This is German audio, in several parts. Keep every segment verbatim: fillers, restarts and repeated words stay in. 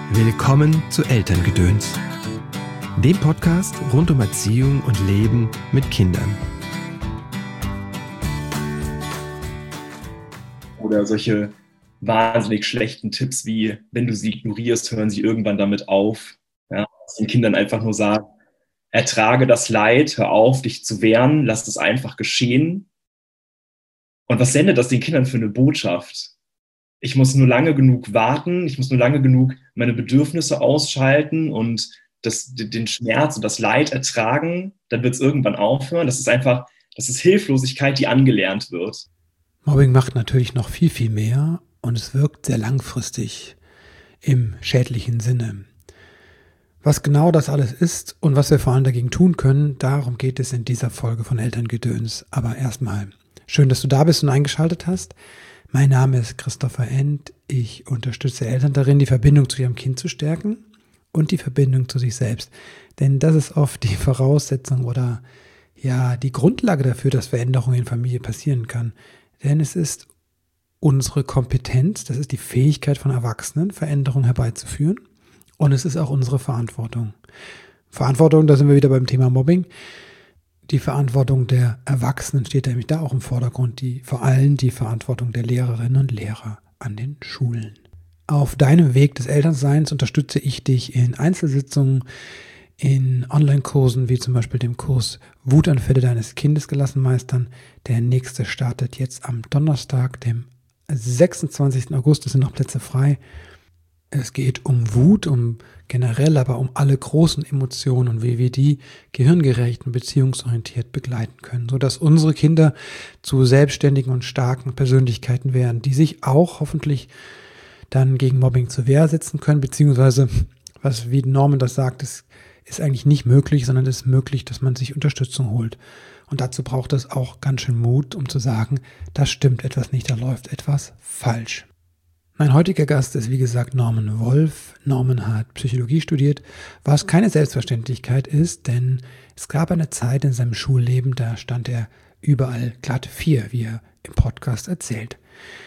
Willkommen zu Elterngedöns, dem Podcast rund um Erziehung und Leben mit Kindern. Oder solche wahnsinnig schlechten Tipps wie, wenn du sie ignorierst, hören sie irgendwann damit auf. Ja, den Kindern einfach nur sagen, ertrage das Leid, hör auf, dich zu wehren, lass es einfach geschehen. Und was sendet das den Kindern für eine Botschaft? Ich muss nur lange genug warten, ich muss nur lange genug meine Bedürfnisse ausschalten und das, den Schmerz und das Leid ertragen, dann wird es irgendwann aufhören. Das ist einfach, das ist Hilflosigkeit, die angelernt wird. Mobbing macht natürlich noch viel, viel mehr und es wirkt sehr langfristig im schädlichen Sinne. Was genau das alles ist und was wir vor allem dagegen tun können, darum geht es in dieser Folge von Elterngedöns. Aber erstmal, schön, dass du da bist und eingeschaltet hast. Mein Name ist Christopher End. Ich unterstütze Eltern darin, die Verbindung zu ihrem Kind zu stärken und die Verbindung zu sich selbst. Denn das ist oft die Voraussetzung oder ja die Grundlage dafür, dass Veränderung in Familie passieren kann. Denn es ist unsere Kompetenz, das ist die Fähigkeit von Erwachsenen, Veränderung herbeizuführen. Und es ist auch unsere Verantwortung. Verantwortung, da sind wir wieder beim Thema Mobbing. Die Verantwortung der Erwachsenen steht nämlich da auch im Vordergrund, die, vor allem die Verantwortung der Lehrerinnen und Lehrer an den Schulen. Auf deinem Weg des Elternseins unterstütze ich dich in Einzelsitzungen, in Online-Kursen, wie zum Beispiel dem Kurs Wutanfälle deines Kindes gelassen meistern. Der nächste startet jetzt am Donnerstag, dem sechsundzwanzigsten August, es sind noch Plätze frei. Es geht um Wut, um generell, aber um alle großen Emotionen und wie wir die gehirngerecht und beziehungsorientiert begleiten können, sodass unsere Kinder zu selbstständigen und starken Persönlichkeiten werden, die sich auch hoffentlich dann gegen Mobbing zur Wehr setzen können, beziehungsweise, was wie Norman das sagt, ist, ist eigentlich nicht möglich, sondern es ist möglich, dass man sich Unterstützung holt. Und dazu braucht es auch ganz schön Mut, um zu sagen, da stimmt etwas nicht, da läuft etwas falsch. Mein heutiger Gast ist, wie gesagt, Norman Wolf. Norman hat Psychologie studiert, was keine Selbstverständlichkeit ist, denn es gab eine Zeit in seinem Schulleben, da stand er überall glatt vier, wie er im Podcast erzählt.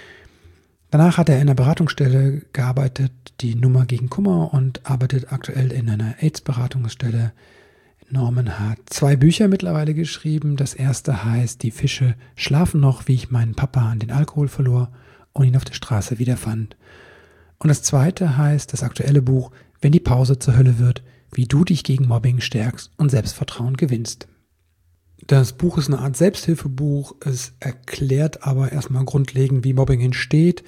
Danach hat er in einer Beratungsstelle gearbeitet, die Nummer gegen Kummer, und arbeitet aktuell in einer AIDS-Beratungsstelle. Norman hat zwei Bücher mittlerweile geschrieben. Das erste heißt Die Fische schlafen noch, wie ich meinen Papa an den Alkohol verlor und ihn auf der Straße wiederfand. Und das zweite heißt, das aktuelle Buch, Wenn die Pause zur Hölle wird, wie du dich gegen Mobbing stärkst und Selbstvertrauen gewinnst. Das Buch ist eine Art Selbsthilfebuch. Es erklärt aber erstmal grundlegend, wie Mobbing entsteht,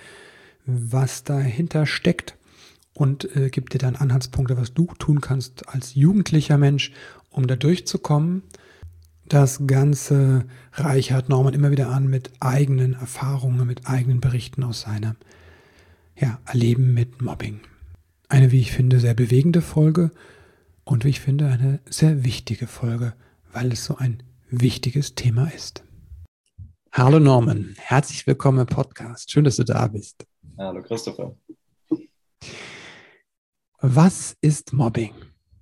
was dahinter steckt und äh, gibt dir dann Anhaltspunkte, was du tun kannst als jugendlicher Mensch, um da durchzukommen. Das Ganze reichert Norman immer wieder an mit eigenen Erfahrungen, mit eigenen Berichten aus seinem ja, Erleben mit Mobbing. Eine, wie ich finde, sehr bewegende Folge und wie ich finde, eine sehr wichtige Folge, weil es so ein wichtiges Thema ist. Hallo Norman, herzlich willkommen im Podcast. Schön, dass du da bist. Hallo Christopher. Was ist Mobbing?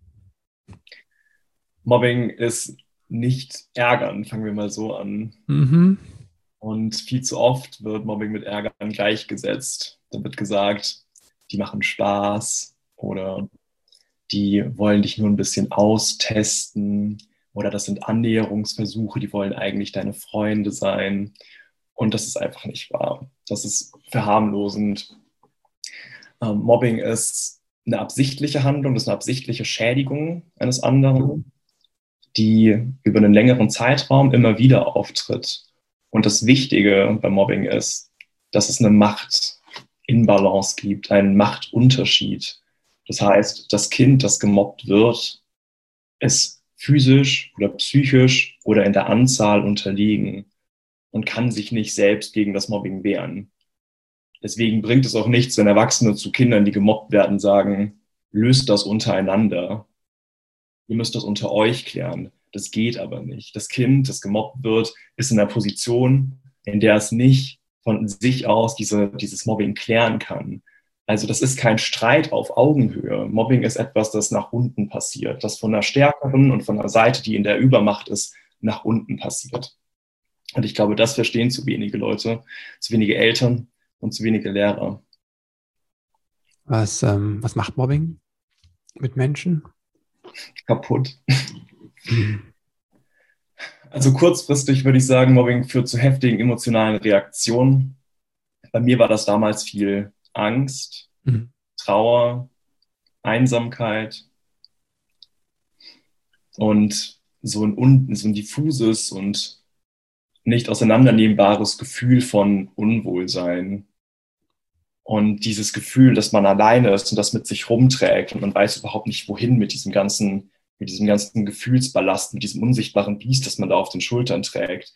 Mobbing ist nicht ärgern, fangen wir mal so an. Mhm. Und viel zu oft wird Mobbing mit Ärgern gleichgesetzt. Da wird gesagt, die machen Spaß oder die wollen dich nur ein bisschen austesten oder das sind Annäherungsversuche, die wollen eigentlich deine Freunde sein. Und das ist einfach nicht wahr. Das ist verharmlosend. Ähm, Mobbing ist eine absichtliche Handlung, das ist eine absichtliche Schädigung eines anderen, die über einen längeren Zeitraum immer wieder auftritt. Und das Wichtige beim Mobbing ist, dass es eine Machtinbalance gibt, einen Machtunterschied. Das heißt, das Kind, das gemobbt wird, ist physisch oder psychisch oder in der Anzahl unterlegen und kann sich nicht selbst gegen das Mobbing wehren. Deswegen bringt es auch nichts, wenn Erwachsene zu Kindern, die gemobbt werden, sagen, löst das untereinander. Ihr müsst das unter euch klären. Das geht aber nicht. Das Kind, das gemobbt wird, ist in einer Position, in der es nicht von sich aus diese, dieses Mobbing klären kann. Also das ist kein Streit auf Augenhöhe. Mobbing ist etwas, das nach unten passiert, das von einer stärkeren und von einer Seite, die in der Übermacht ist, nach unten passiert. Und ich glaube, das verstehen zu wenige Leute, zu wenige Eltern und zu wenige Lehrer. Was, ähm, was macht Mobbing mit Menschen? Kaputt. Mhm. Also kurzfristig würde ich sagen, Mobbing führt zu heftigen emotionalen Reaktionen. Bei mir war das damals viel Angst, Mhm. Trauer, Einsamkeit und so ein, un, so ein diffuses und nicht auseinandernehmbares Gefühl von Unwohlsein. Und dieses Gefühl, dass man alleine ist und das mit sich rumträgt und man weiß überhaupt nicht, wohin mit diesem ganzen, mit diesem ganzen Gefühlsballast, mit diesem unsichtbaren Biest, das man da auf den Schultern trägt.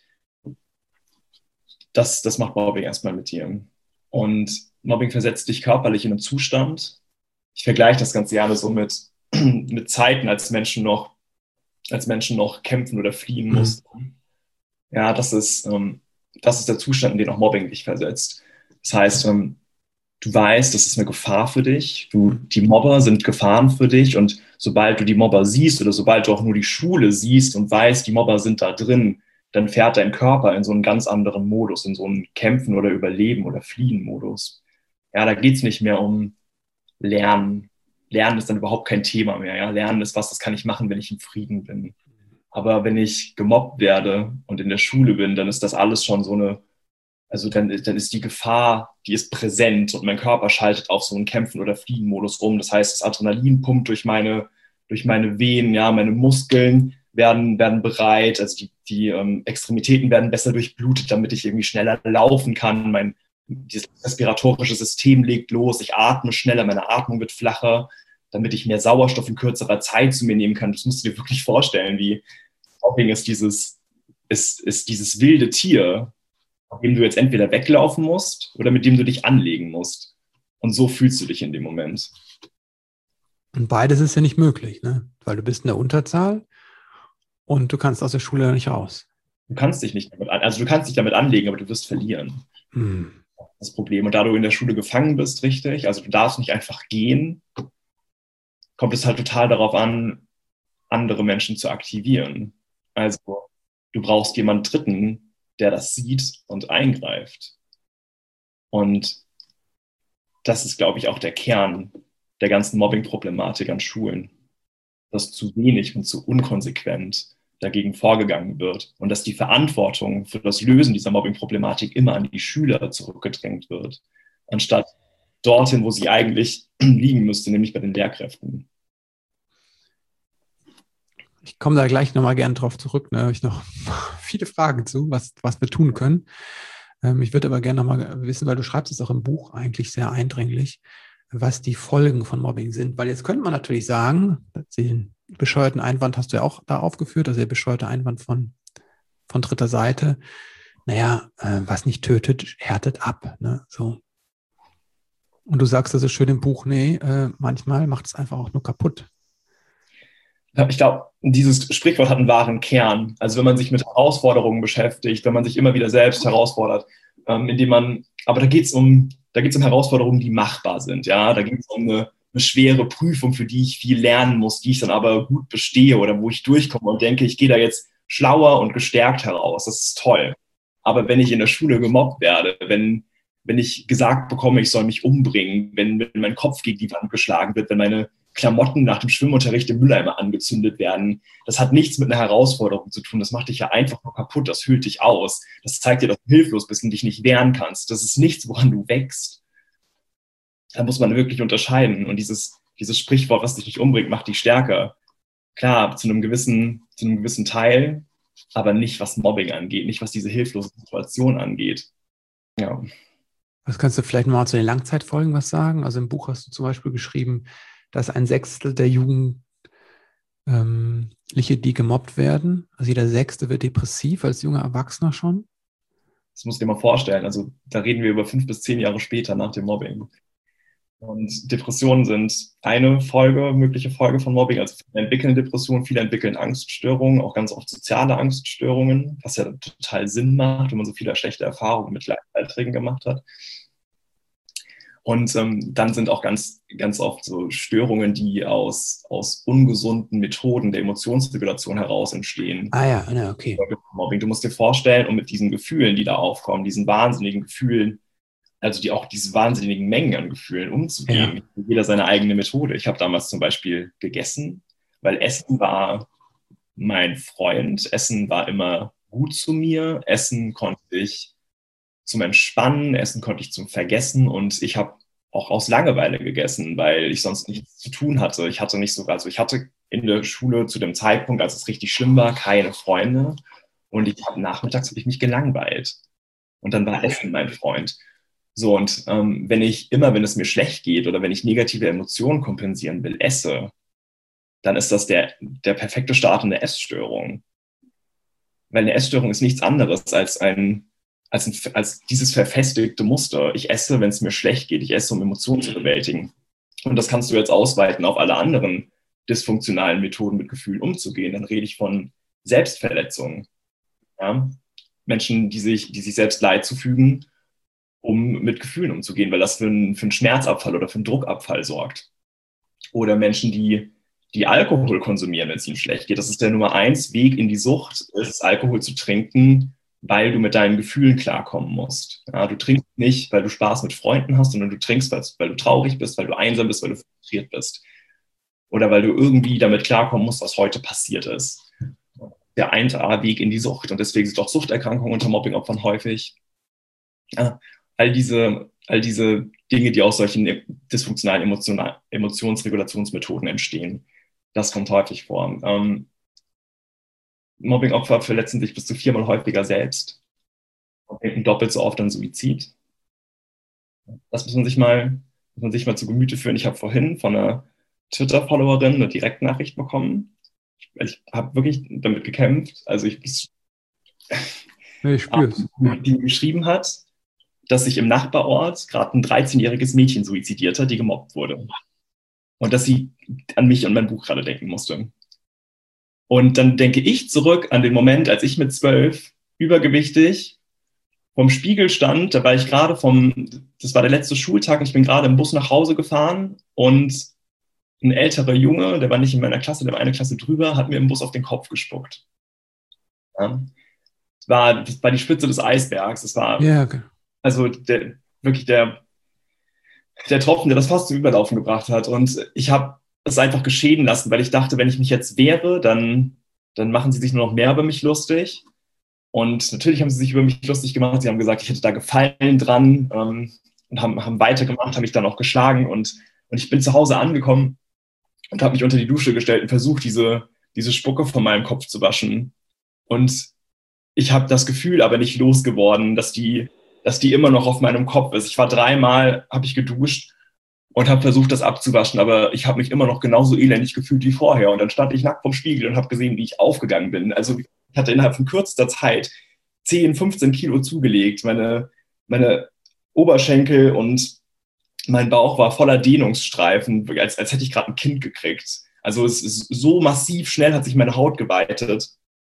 Das, das macht Mobbing erstmal mit dir. Und Mobbing versetzt dich körperlich in einen Zustand. Ich vergleiche das ganz gerne so mit, mit Zeiten, als Menschen noch, als Menschen noch kämpfen oder fliehen Mhm. mussten. Ja, das ist, ähm, das ist der Zustand, in den auch Mobbing dich versetzt. Das heißt, ähm, du weißt, das ist eine Gefahr für dich. Du, die Mobber sind Gefahren für dich. Und sobald du die Mobber siehst oder sobald du auch nur die Schule siehst und weißt, die Mobber sind da drin, dann fährt dein Körper in so einen ganz anderen Modus, in so einen Kämpfen oder Überleben oder Fliehen-Modus. Ja, da geht's nicht mehr um Lernen. Lernen ist dann überhaupt kein Thema mehr. Ja? Lernen ist was, das kann ich machen, wenn ich im Frieden bin. Aber wenn ich gemobbt werde und in der Schule bin, dann ist das alles schon so eine, also dann, dann ist die Gefahr, die ist präsent und mein Körper schaltet auf so einen Kämpfen- oder Fliehen-Modus um. Das heißt, das Adrenalin pumpt durch meine, durch meine Venen, ja, meine Muskeln werden, werden bereit, also die, die ähm, Extremitäten werden besser durchblutet, damit ich irgendwie schneller laufen kann. Mein dieses respiratorische System legt los, ich atme schneller, meine Atmung wird flacher, damit ich mehr Sauerstoff in kürzerer Zeit zu mir nehmen kann. Das musst du dir wirklich vorstellen, wie Mobbing ist dieses, ist, ist dieses wilde Tier, mit dem du jetzt entweder weglaufen musst oder mit dem du dich anlegen musst. Und so fühlst du dich in dem Moment. Und beides ist ja nicht möglich, ne? Weil du bist in der Unterzahl und du kannst aus der Schule nicht raus. Du kannst dich nicht damit an, also du kannst dich damit anlegen, aber du wirst verlieren. Hm. Das Problem. Und da du in der Schule gefangen bist, richtig, also du darfst nicht einfach gehen, kommt es halt total darauf an, andere Menschen zu aktivieren. Also du brauchst jemanden Dritten, der das sieht und eingreift. Und das ist, glaube ich, auch der Kern der ganzen Mobbing-Problematik an Schulen, dass zu wenig und zu unkonsequent dagegen vorgegangen wird und dass die Verantwortung für das Lösen dieser Mobbing-Problematik immer an die Schüler zurückgedrängt wird, anstatt dorthin, wo sie eigentlich liegen müsste, nämlich bei den Lehrkräften. Ich komme da gleich nochmal gerne drauf zurück. Da habe ich noch viele Fragen zu, was, was wir tun können. Ähm, ich würde aber gerne nochmal wissen, weil du schreibst es auch im Buch eigentlich sehr eindringlich, was die Folgen von Mobbing sind. Weil jetzt könnte man natürlich sagen, den bescheuerten Einwand hast du ja auch da aufgeführt, also der bescheuerte Einwand von, von dritter Seite. Naja, äh, was nicht tötet, härtet ab. Ne? So. Und du sagst das ist schön im Buch, nee, äh, manchmal macht es einfach auch nur kaputt. Ich glaube, dieses Sprichwort hat einen wahren Kern. Also wenn man sich mit Herausforderungen beschäftigt, wenn man sich immer wieder selbst herausfordert, ähm, indem man, aber da geht es um, da geht es um Herausforderungen, die machbar sind. Ja, da geht es um eine, eine schwere Prüfung, für die ich viel lernen muss, die ich dann aber gut bestehe oder wo ich durchkomme und denke, ich gehe da jetzt schlauer und gestärkt heraus. Das ist toll. Aber wenn ich in der Schule gemobbt werde, wenn wenn ich gesagt bekomme, ich soll mich umbringen, wenn, wenn mein Kopf gegen die Wand geschlagen wird, wenn meine Klamotten nach dem Schwimmunterricht im Mülleimer angezündet werden. Das hat nichts mit einer Herausforderung zu tun. Das macht dich ja einfach nur kaputt. Das hüllt dich aus. Das zeigt dir, dass du hilflos bist und dich nicht wehren kannst. Das ist nichts, woran du wächst. Da muss man wirklich unterscheiden. Und dieses, dieses Sprichwort, was dich nicht umbringt, macht dich stärker. Klar, zu einem gewissen, zu einem gewissen Teil, aber nicht, was Mobbing angeht, nicht, was diese hilflose Situation angeht. Ja. Was kannst du vielleicht mal zu den Langzeitfolgen was sagen? Also im Buch hast du zum Beispiel geschrieben, dass ein Sechstel der Jugendliche, die gemobbt werden, also jeder Sechste wird depressiv als junger Erwachsener schon. Das musst du dir mal vorstellen. Also da reden wir über fünf bis zehn Jahre später nach dem Mobbing. Und Depressionen sind eine Folge, mögliche Folge von Mobbing. Also viele entwickeln Depressionen, viele entwickeln Angststörungen, auch ganz oft soziale Angststörungen, was ja total Sinn macht, wenn man so viele schlechte Erfahrungen mit Gleichaltrigen gemacht hat. Und ähm, dann sind auch ganz, ganz oft so Störungen, die aus, aus ungesunden Methoden der Emotionsregulation heraus entstehen. Ah ja, na, okay. Mobbing. Du musst dir vorstellen, und mit diesen Gefühlen, die da aufkommen, diesen wahnsinnigen Gefühlen, also die auch diese wahnsinnigen Mengen an Gefühlen umzugehen. Ja. Jeder seine eigene Methode. Ich habe damals zum Beispiel gegessen, weil Essen war mein Freund. Essen war immer gut zu mir. Essen konnte ich zum Entspannen, Essen konnte ich zum Vergessen und ich habe auch aus Langeweile gegessen, weil ich sonst nichts zu tun hatte. Ich hatte nicht sogar, also ich hatte in der Schule zu dem Zeitpunkt, als es richtig schlimm war, keine Freunde und ich habe nachmittags habe ich mich gelangweilt und dann war Essen mein Freund. So und ähm, wenn ich immer, wenn es mir schlecht geht oder wenn ich negative Emotionen kompensieren will, esse, dann ist das der, der perfekte Start in eine Essstörung. Weil eine Essstörung ist nichts anderes als ein, als, ein, als dieses verfestigte Muster. Ich esse, wenn es mir schlecht geht. Ich esse, um Emotionen zu bewältigen. Und das kannst du jetzt ausweiten auf alle anderen dysfunktionalen Methoden, mit Gefühlen umzugehen. Dann rede ich von Selbstverletzungen. Ja? Menschen, die sich, die sich selbst Leid zufügen, um mit Gefühlen umzugehen, weil das für, ein, für einen Schmerzabfall oder für einen Druckabfall sorgt. Oder Menschen, die die Alkohol konsumieren, wenn es ihnen schlecht geht. Das ist der Nummer eins Weg in die Sucht, ist Alkohol zu trinken, weil du mit deinen Gefühlen klarkommen musst. Ja, du trinkst nicht, weil du Spaß mit Freunden hast, sondern du trinkst, weil du traurig bist, weil du einsam bist, weil du frustriert bist. Oder weil du irgendwie damit klarkommen musst, was heute passiert ist. Der eins A Weg in die Sucht. Und deswegen sind auch Suchterkrankungen unter Mobbingopfern häufig. Ja, all diese, all diese Dinge, die aus solchen dysfunktionalen Emotion- Emotionsregulationsmethoden entstehen. Das kommt häufig vor. Ähm, Mobbingopfer verletzen sich bis zu viermal häufiger selbst und denken doppelt so oft an Suizid. Das muss man sich mal, muss man sich mal zu Gemüte führen. Ich habe vorhin von einer Twitter-Followerin eine Direktnachricht bekommen. Ich, ich habe wirklich damit gekämpft. Also ich, ich, ich spür's. Die geschrieben hat, dass sich im Nachbarort gerade ein dreizehnjähriges Mädchen suizidiert hat, die gemobbt wurde. Und dass sie an mich und mein Buch gerade denken musste. Und dann denke ich zurück an den Moment, als ich mit zwölf übergewichtig vorm Spiegel stand. Da war ich gerade vom, das war der letzte Schultag, und ich bin gerade im Bus nach Hause gefahren und ein älterer Junge, der war nicht in meiner Klasse, der war eine Klasse drüber, hat mir im Bus auf den Kopf gespuckt. Ja. Das war, das war die Spitze des Eisbergs. Das war ja, okay. also der, wirklich der, der Tropfen, der das fast zum Überlaufen gebracht hat. Und ich habe es einfach geschehen lassen, weil ich dachte, wenn ich mich jetzt wehre, dann, dann machen sie sich nur noch mehr über mich lustig. Und natürlich haben sie sich über mich lustig gemacht. Sie haben gesagt, ich hätte da Gefallen dran ähm, und haben, haben weitergemacht, haben mich dann auch geschlagen. Und, und ich bin zu Hause angekommen und habe mich unter die Dusche gestellt und versucht, diese, diese Spucke von meinem Kopf zu waschen. Und ich habe das Gefühl aber nicht losgeworden, dass die, dass die immer noch auf meinem Kopf ist. Ich war dreimal, habe ich geduscht und habe versucht, das abzuwaschen, aber ich habe mich immer noch genauso elendig gefühlt wie vorher. Und dann stand ich nackt vorm Spiegel und habe gesehen, wie ich aufgegangen bin. Also ich hatte innerhalb von kürzester Zeit zehn, fünfzehn Kilo zugelegt. Meine, meine Oberschenkel und mein Bauch war voller Dehnungsstreifen, als, als hätte ich gerade ein Kind gekriegt. Also es ist so massiv schnell hat sich meine Haut geweitet.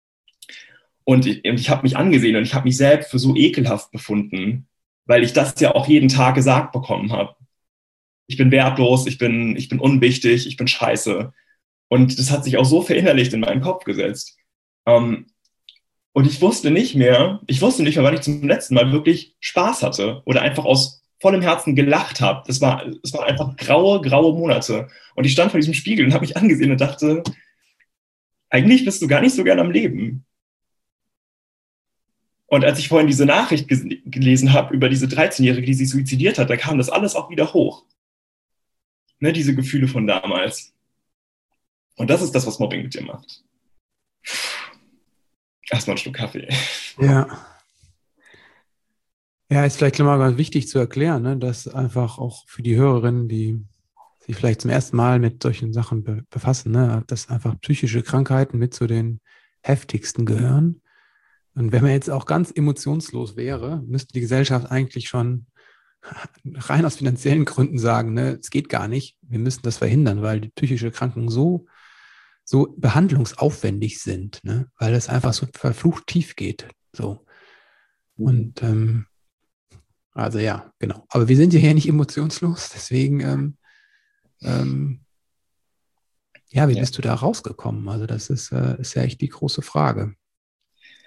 Und ich, und ich habe mich angesehen und ich habe mich selbst für so ekelhaft befunden, weil ich das ja auch jeden Tag gesagt bekommen habe. Ich bin wertlos, ich bin, ich bin unwichtig, ich bin scheiße. Und das hat sich auch so verinnerlicht in meinen Kopf gesetzt. Um, und ich wusste nicht mehr, ich wusste nicht mehr, wann ich zum letzten Mal wirklich Spaß hatte oder einfach aus vollem Herzen gelacht habe. Das war, das waren einfach graue, graue Monate. Und ich stand vor diesem Spiegel und habe mich angesehen und dachte, eigentlich bist du gar nicht so gern am Leben. Und als ich vorhin diese Nachricht ges- gelesen habe über diese dreizehnjährige, die sich suizidiert hat, da kam das alles auch wieder hoch. Ne, diese Gefühle von damals. Und das ist das, was Mobbing mit dir macht. Erstmal einen Schluck Kaffee. Ja. Ja, ist vielleicht mal ganz wichtig zu erklären, ne, dass einfach auch für die Hörerinnen, die sich vielleicht zum ersten Mal mit solchen Sachen be- befassen, ne, dass einfach psychische Krankheiten mit zu den heftigsten gehören. Und wenn man jetzt auch ganz emotionslos wäre, müsste die Gesellschaft eigentlich schon rein aus finanziellen Gründen sagen, ne, es geht gar nicht, wir müssen das verhindern, weil die psychische Kranken so, so behandlungsaufwendig sind, ne, weil es einfach so verflucht tief geht. So. Und ähm, also ja, genau. Aber wir sind ja hier nicht emotionslos, deswegen ähm, ähm, ja, wie Ja. bist du da rausgekommen? Also das ist, äh, ist ja echt die große Frage.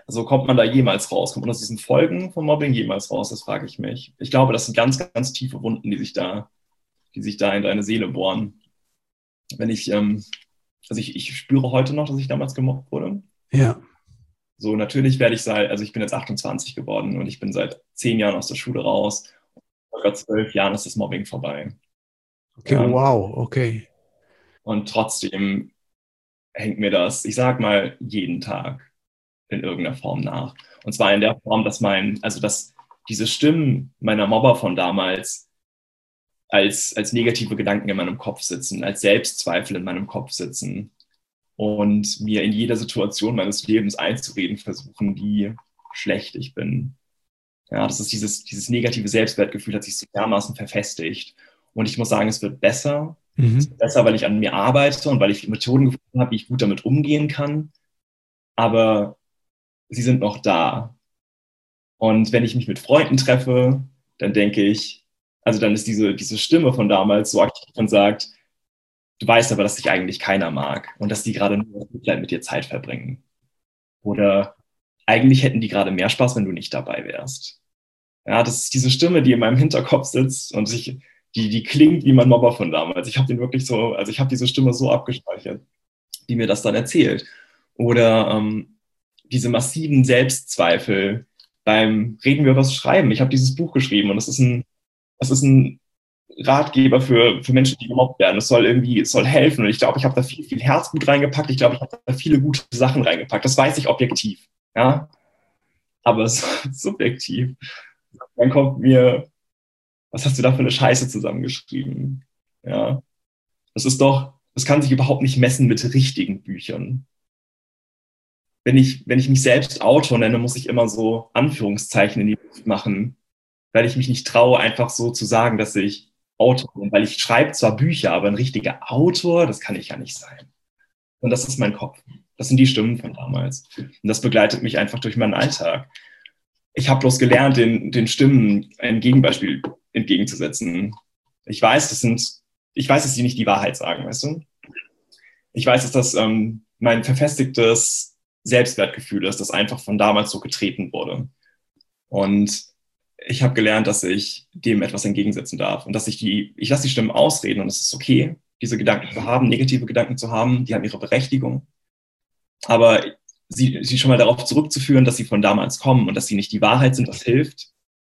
Also kommt man da jemals raus? Kommt man aus diesen Folgen vom Mobbing jemals raus? Das frage ich mich. Ich glaube, das sind ganz, ganz tiefe Wunden, die sich da, die sich da in deine Seele bohren. Wenn ich, ähm, also ich, ich spüre heute noch, dass ich damals gemobbt wurde. Ja. So, natürlich werde ich seit, also ich bin jetzt achtundzwanzig geworden und ich bin seit zehn Jahren aus der Schule raus. Vor zwölf Jahren ist das Mobbing vorbei. Okay, Ja. wow, okay. Und trotzdem hängt mir das, ich sag mal, jeden Tag in irgendeiner Form nach. Und zwar in der Form, dass mein, also dass diese Stimmen meiner Mobber von damals als, als negative Gedanken in meinem Kopf sitzen, als Selbstzweifel in meinem Kopf sitzen und mir in jeder Situation meines Lebens einzureden versuchen, wie schlecht ich bin. Ja, das ist dieses, dieses negative Selbstwertgefühl hat sich so dermaßen verfestigt. Und ich muss sagen, es wird besser. Mhm. Es wird besser, weil ich an mir arbeite und weil ich Methoden gefunden habe, wie ich gut damit umgehen kann. Aber sie sind noch da. Und wenn ich mich mit Freunden treffe, dann denke ich, also dann ist diese, diese Stimme von damals so aktiv und sagt, du weißt aber, dass dich eigentlich keiner mag und dass die gerade nur mit dir Zeit verbringen. Oder eigentlich hätten die gerade mehr Spaß, wenn du nicht dabei wärst. Ja, das ist diese Stimme, die in meinem Hinterkopf sitzt und sich, die, die klingt wie mein Mobber von damals. Ich habe den wirklich so, also ich habe diese Stimme so abgespeichert, die mir das dann erzählt. Oder ähm, diese massiven Selbstzweifel beim Reden wir über das Schreiben. Ich habe dieses Buch geschrieben und es ist ein, es ist ein Ratgeber für, für Menschen, die gemobbt werden. Es soll irgendwie, es soll helfen. Und ich glaube, ich habe da viel, viel Herzblut reingepackt. Ich glaube, ich habe da viele gute Sachen reingepackt. Das weiß ich objektiv. Ja? Aber es ist subjektiv. Dann kommt mir, was hast du da für eine Scheiße zusammengeschrieben? Ja. Das ist doch, das kann sich überhaupt nicht messen mit richtigen Büchern. Wenn ich, wenn ich mich selbst Autor nenne, muss ich immer so Anführungszeichen in die Luft machen, weil ich mich nicht traue, einfach so zu sagen, dass ich Autor bin, weil ich schreibe zwar Bücher, aber ein richtiger Autor, das kann ich ja nicht sein. Und das ist mein Kopf. Das sind die Stimmen von damals. Und das begleitet mich einfach durch meinen Alltag. Ich habe bloß gelernt, den, den Stimmen ein Gegenbeispiel entgegenzusetzen. Ich weiß, das sind, ich weiß, dass die nicht die Wahrheit sagen, weißt du? Ich weiß, dass das ähm, mein verfestigtes Selbstwertgefühl ist, das einfach von damals so getreten wurde. Und ich habe gelernt, dass ich dem etwas entgegensetzen darf und dass ich die, ich lasse die Stimmen ausreden und es ist okay, diese Gedanken zu haben, negative Gedanken zu haben, die haben ihre Berechtigung. Aber sie, sie schon mal darauf zurückzuführen, dass sie von damals kommen und dass sie nicht die Wahrheit sind, das hilft.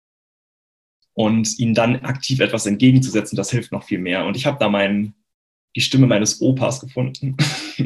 Und ihnen dann aktiv etwas entgegenzusetzen, das hilft noch viel mehr. Und ich habe da mein, die Stimme meines Opas gefunden.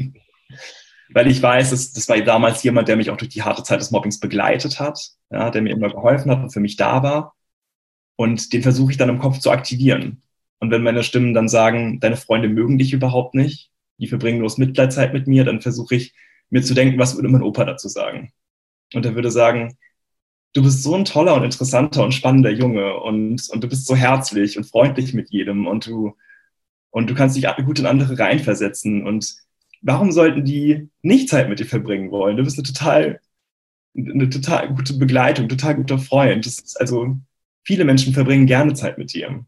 Weil ich weiß, dass, das war damals jemand, der mich auch durch die harte Zeit des Mobbings begleitet hat, ja, der mir immer geholfen hat und für mich da war. Und den versuche ich dann im Kopf zu aktivieren. Und wenn meine Stimmen dann sagen, deine Freunde mögen dich überhaupt nicht, die verbringen bloß Mitleidzeit mit mir, dann versuche ich mir zu denken, was würde mein Opa dazu sagen? Und er würde sagen, du bist so ein toller und interessanter und spannender Junge und, und du bist so herzlich und freundlich mit jedem und du, und du kannst dich gut in andere reinversetzen und warum sollten die nicht Zeit mit dir verbringen wollen? Du bist eine total, eine total gute Begleitung, total guter Freund. Das ist also, viele Menschen verbringen gerne Zeit mit dir.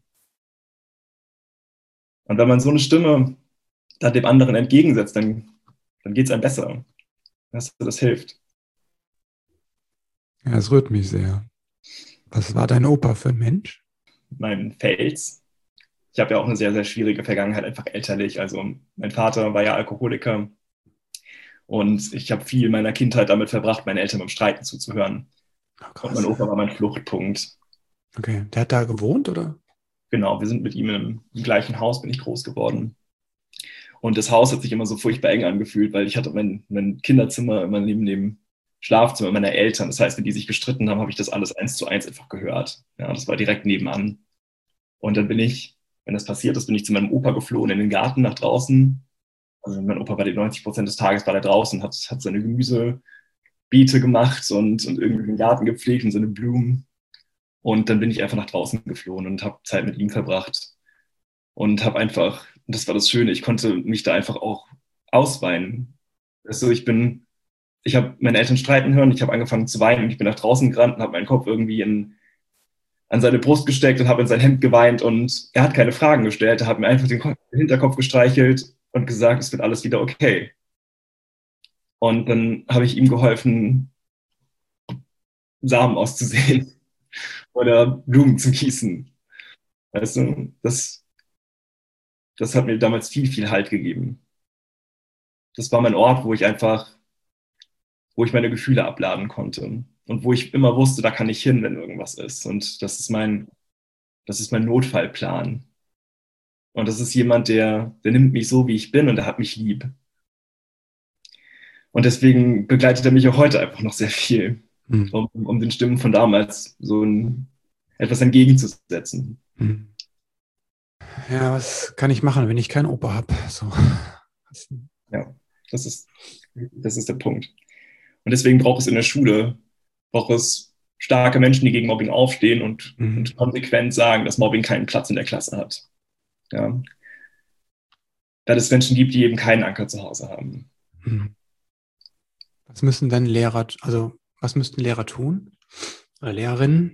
Und wenn man so eine Stimme da dem anderen entgegensetzt, dann, dann geht es einem besser. Das, das hilft. Ja, es rührt mich sehr. Was war dein Opa für ein Mensch? Mein Fels. Ich habe ja auch eine sehr, sehr schwierige Vergangenheit, einfach elterlich. Also mein Vater war ja Alkoholiker und ich habe viel meiner Kindheit damit verbracht, meinen Eltern beim Streiten zuzuhören. Oh, und mein Opa war mein Fluchtpunkt. Okay, der hat da gewohnt, oder? Genau, wir sind mit ihm im, im gleichen Haus, bin ich groß geworden. Und das Haus hat sich immer so furchtbar eng angefühlt, weil ich hatte mein, mein Kinderzimmer immer neben dem Schlafzimmer meiner Eltern. Das heißt, wenn die sich gestritten haben, habe ich das alles eins zu eins einfach gehört. Ja, das war direkt nebenan. Und dann bin ich, wenn das passiert ist, bin ich zu meinem Opa geflohen in den Garten nach draußen. Also mein Opa war die neunzig Prozent des Tages war da draußen, hat, hat seine Gemüsebeete gemacht und, und irgendwie den Garten gepflegt und seine Blumen. Und dann bin ich einfach nach draußen geflohen und habe Zeit mit ihm verbracht. Und habe einfach, das war das Schöne, ich konnte mich da einfach auch ausweinen. Also ich bin, ich habe meine Eltern streiten hören, ich habe angefangen zu weinen, ich bin nach draußen gerannt und habe meinen Kopf irgendwie in, an seine Brust gesteckt und habe in sein Hemd geweint und er hat keine Fragen gestellt, er hat mir einfach den, Kopf, den Hinterkopf gestreichelt und gesagt, es wird alles wieder okay. Und dann habe ich ihm geholfen, Samen auszusehen oder Blumen zu gießen. Weißt du, das, das hat mir damals viel, viel Halt gegeben. Das war mein Ort, wo ich einfach, wo ich meine Gefühle abladen konnte und wo ich immer wusste, da kann ich hin, wenn irgendwas ist. Und das ist mein, das ist mein Notfallplan. Und das ist jemand, der, der nimmt mich so, wie ich bin und der hat mich lieb. Und deswegen begleitet er mich auch heute einfach noch sehr viel, hm. um, um den Stimmen von damals so ein, etwas entgegenzusetzen. Hm. Ja, was kann ich machen, wenn ich keinen Opa habe? So. Ja, das ist, das ist der Punkt. Und deswegen braucht es in der Schule, braucht es starke Menschen, die gegen Mobbing aufstehen und, mhm. und konsequent sagen, dass Mobbing keinen Platz in der Klasse hat. Ja. Weil es Menschen gibt, die eben keinen Anker zu Hause haben. Mhm. Was müssen denn Lehrer, also was müssten Lehrer tun? Oder Lehrerinnen?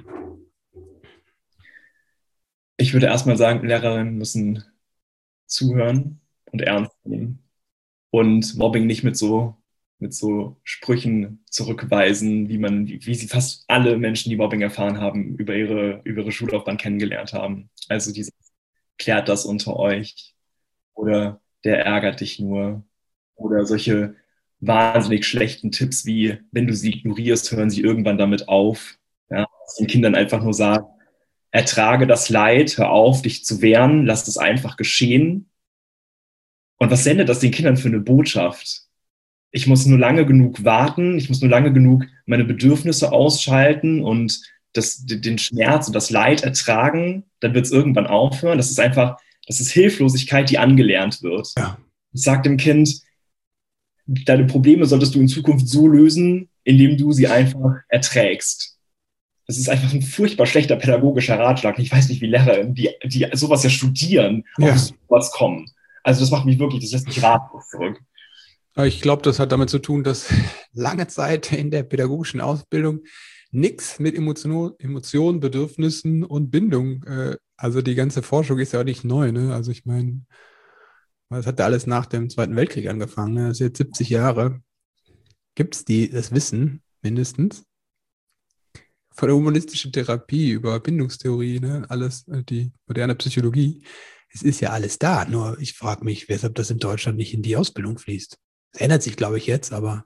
Ich würde erstmal sagen, Lehrerinnen müssen zuhören und ernst nehmen und Mobbing nicht mit so, mit so Sprüchen zurückweisen, wie man, wie, wie sie fast alle Menschen, die Mobbing erfahren haben, über ihre, über ihre Schullaufbahn kennengelernt haben. Also dieses, klärt das unter euch oder der ärgert dich nur oder solche wahnsinnig schlechten Tipps wie, wenn du sie ignorierst, hören sie irgendwann damit auf. Ja, den Kindern einfach nur sagen, ertrage das Leid, hör auf, dich zu wehren, lass es einfach geschehen. Und was sendet das den Kindern für eine Botschaft? Ich muss nur lange genug warten, ich muss nur lange genug meine Bedürfnisse ausschalten und das, den Schmerz und das Leid ertragen, dann wird es irgendwann aufhören. Das ist einfach, das ist Hilflosigkeit, die angelernt wird. Ja. Ich sage dem Kind, deine Probleme solltest du in Zukunft so lösen, indem du sie einfach erträgst. Das ist einfach ein furchtbar schlechter pädagogischer Ratschlag. Ich weiß nicht, wie Lehrer, die, die sowas ja studieren, ja. auf sowas kommen. Also das macht mich wirklich, das lässt mich ratlos zurück. Ich glaube, das hat damit zu tun, dass lange Zeit in der pädagogischen Ausbildung nichts mit Emotion, Emotionen, Bedürfnissen und Bindung, äh, also die ganze Forschung ist ja auch nicht neu, ne? Also ich meine, das hat ja alles nach dem Zweiten Weltkrieg angefangen, ne? Das ist jetzt siebzig Jahre. Gibt es die das Wissen mindestens? Von der humanistischen Therapie über Bindungstheorie, ne? Alles, die moderne Psychologie. Es ist ja alles da, nur ich frage mich, weshalb das in Deutschland nicht in die Ausbildung fließt. Das ändert sich, glaube ich, jetzt, aber...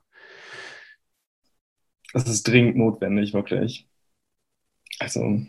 Das ist dringend notwendig, wirklich. Also,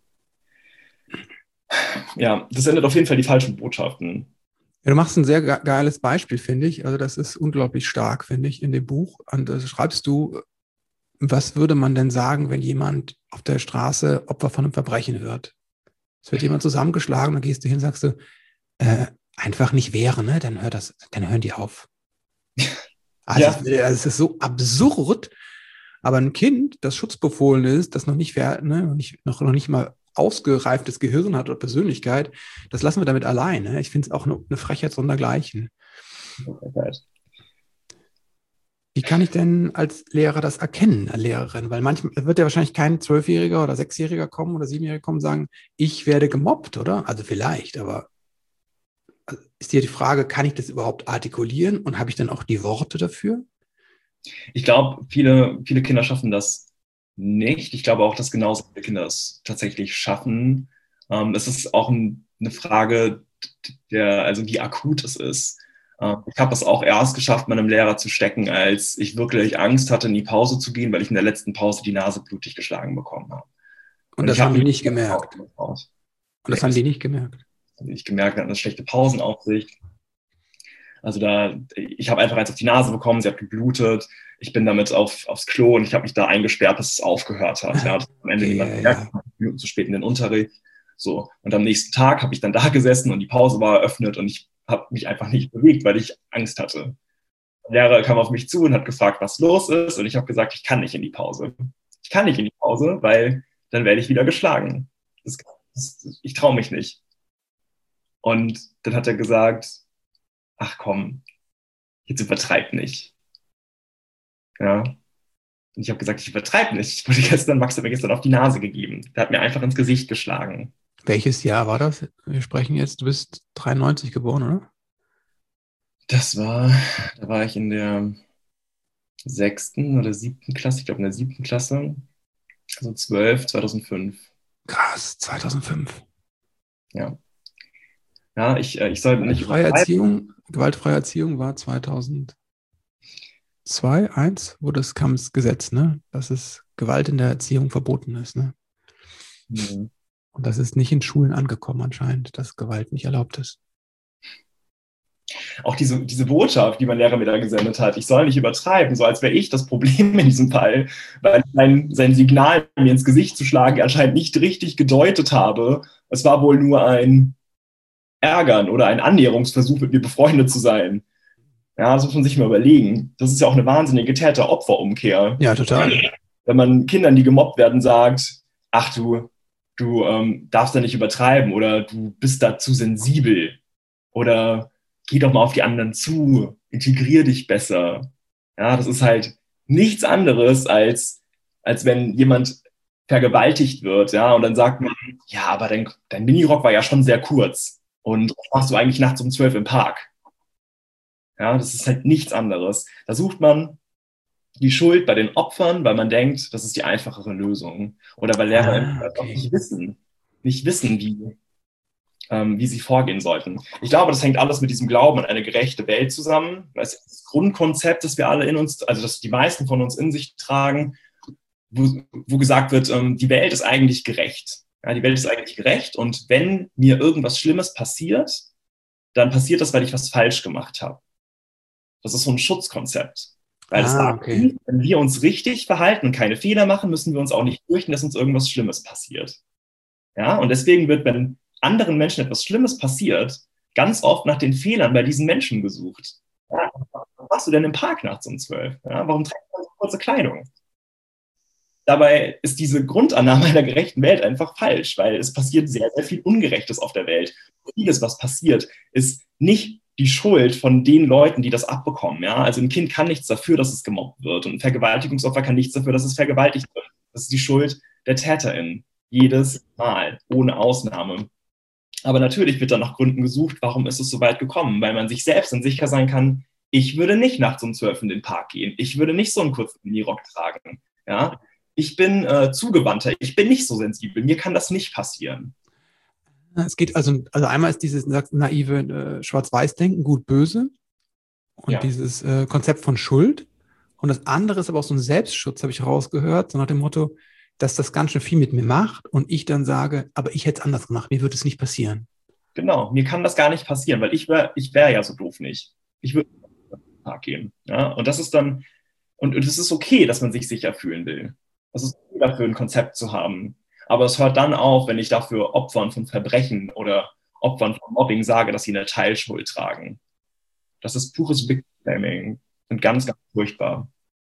ja, das sendet auf jeden Fall die falschen Botschaften. Ja, du machst ein sehr ge- geiles Beispiel, finde ich. Also das ist unglaublich stark, finde ich, in dem Buch. Und da schreibst du, was würde man denn sagen, wenn jemand auf der Straße Opfer von einem Verbrechen wird? Es wird jemand zusammengeschlagen, dann gehst du hin und sagst du, äh, einfach nicht wehren, ne? Dann hört das, dann hören die auf. Also ja. es, es ist so absurd, aber ein Kind, das schutzbefohlen ist, das noch nicht, ne, noch nicht, noch, noch nicht mal ausgereiftes Gehirn hat oder Persönlichkeit, das lassen wir damit allein. Ne? Ich finde es auch eine, eine Frechheit sondergleichen. Okay. Wie kann ich denn als Lehrer das erkennen, als Lehrerin? Weil manchmal wird ja wahrscheinlich kein Zwölfjähriger oder Sechsjähriger kommen oder Siebenjähriger kommen und sagen, ich werde gemobbt, oder? Also vielleicht, aber ist hier die Frage, kann ich das überhaupt artikulieren und habe ich dann auch die Worte dafür? Ich glaube, viele, viele Kinder schaffen das nicht. Ich glaube auch, dass genauso viele Kinder es tatsächlich schaffen. Ähm, es ist auch ein, eine Frage, der, also wie akut es ist. Ähm, ich habe das auch erst geschafft, meinem Lehrer zu stecken, als ich wirklich Angst hatte, in die Pause zu gehen, weil ich in der letzten Pause die Nase blutig geschlagen bekommen habe. Und, und das haben die nicht gemerkt. Und das haben die nicht gemerkt. Ich gemerkt, wir hatten eine schlechte Pausenaufsicht. Also da, ich habe einfach eins auf die Nase bekommen, sie hat geblutet. Ich bin damit auf, aufs Klo und ich habe mich da eingesperrt, bis es aufgehört hat. Ja, am Ende yeah, niemand gemerkt, yeah. Minuten zu spät in den Unterricht. So. Und am nächsten Tag habe ich dann da gesessen und die Pause war eröffnet und ich habe mich einfach nicht bewegt, weil ich Angst hatte. Der Lehrer kam auf mich zu und hat gefragt, was los ist. Und ich habe gesagt, ich kann nicht in die Pause. Ich kann nicht in die Pause, weil dann werde ich wieder geschlagen. Das, das, ich traue mich nicht. Und dann hat er gesagt, ach komm, jetzt übertreib nicht. Ja. Und ich habe gesagt, ich übertreibe nicht. Ich wurde gestern, Max hat mir gestern auf die Nase gegeben. Der hat mir einfach ins Gesicht geschlagen. Welches Jahr war das? Wir sprechen jetzt, du bist dreiundneunzig geboren, oder? Das war, da war ich in der sechsten oder siebten Klasse, ich glaube in der siebten Klasse. Also zwölf, zweitausendfünf. Krass, zweitausendfünf. Ja. Ja, ich, äh, ich soll nicht Gewaltfreie übertreiben. Erziehung, gewaltfreie Erziehung war zweitausendzwei, eins, wo das kam das Gesetz, ne? Dass es Gewalt in der Erziehung verboten ist, ne? Mhm. Und das ist nicht in Schulen angekommen anscheinend, dass Gewalt nicht erlaubt ist. Auch diese, diese Botschaft, die mein Lehrer mir da gesendet hat, ich soll nicht übertreiben, so als wäre ich das Problem in diesem Fall, weil ich sein, sein Signal, mir ins Gesicht zu schlagen, anscheinend nicht richtig gedeutet habe. Es war wohl nur ein Ärgern oder ein Annäherungsversuch, mit mir befreundet zu sein. Ja, das muss man sich mal überlegen. Das ist ja auch eine wahnsinnige Täter-Opfer-Umkehr. Ja, total. Wenn man Kindern, die gemobbt werden, sagt, ach du, du ähm, darfst da nicht übertreiben oder du bist da zu sensibel oder geh doch mal auf die anderen zu, integrier dich besser. Ja, das ist halt nichts anderes, als, als wenn jemand vergewaltigt wird, ja, und dann sagt man, ja, aber dein, dein Minirock war ja schon sehr kurz und was machst du eigentlich nachts um zwölf im Park? Ja, das ist halt nichts anderes. Da sucht man die Schuld bei den Opfern, weil man denkt, das ist die einfachere Lösung. Oder weil Lehrer Ah, einfach okay. nicht wissen, nicht wissen, wie, ähm, wie sie vorgehen sollten. Ich glaube, das hängt alles mit diesem Glauben an eine gerechte Welt zusammen. Das ist das Grundkonzept, das wir alle in uns, also das die meisten von uns in sich tragen, wo, wo gesagt wird, ähm, die Welt ist eigentlich gerecht. Ja, die Welt ist eigentlich gerecht und wenn mir irgendwas Schlimmes passiert, dann passiert das, weil ich was falsch gemacht habe. Das ist so ein Schutzkonzept. Weil es Ah, sagt, okay. wenn wir uns richtig verhalten und keine Fehler machen, müssen wir uns auch nicht fürchten, dass uns irgendwas Schlimmes passiert. Ja, und deswegen wird, wenn anderen Menschen etwas Schlimmes passiert, ganz oft nach den Fehlern bei diesen Menschen gesucht. Ja, was machst du denn im Park nachts um zwölf? Ja, warum trägst du so kurze Kleidung? Dabei ist diese Grundannahme einer gerechten Welt einfach falsch, weil es passiert sehr, sehr viel Ungerechtes auf der Welt. Vieles, was passiert, ist nicht die Schuld von den Leuten, die das abbekommen. Ja? Also ein Kind kann nichts dafür, dass es gemobbt wird und ein Vergewaltigungsopfer kann nichts dafür, dass es vergewaltigt wird. Das ist die Schuld der TäterInnen. Jedes Mal, ohne Ausnahme. Aber natürlich wird dann nach Gründen gesucht, warum ist es so weit gekommen, weil man sich selbst dann sicher sein kann, ich würde nicht nachts um zwölf in den Park gehen, ich würde nicht so einen kurzen Minirock tragen. Ja? Ich bin äh, zugewandter, ich bin nicht so sensibel, mir kann das nicht passieren. Es geht also, also einmal ist dieses naive äh, Schwarz-Weiß-Denken, gut-böse und Ja. dieses äh, Konzept von Schuld. Und das andere ist aber auch so ein Selbstschutz, habe ich rausgehört, so nach dem Motto, dass das ganz schön viel mit mir macht und ich dann sage, aber ich hätte es anders gemacht, mir würde es nicht passieren. Genau, mir kann das gar nicht passieren, weil ich wäre ich wär ja so doof nicht. Ich würde in den Park gehen. Ja? Und das ist dann, und es ist okay, dass man sich sicher fühlen will. Es ist okay, dafür ein Konzept zu haben. Aber es hört dann auf, wenn ich dafür Opfern von Verbrechen oder Opfern von Mobbing sage, dass sie eine Teilschuld tragen. Das ist pures Victim-Blaming und ganz, ganz furchtbar.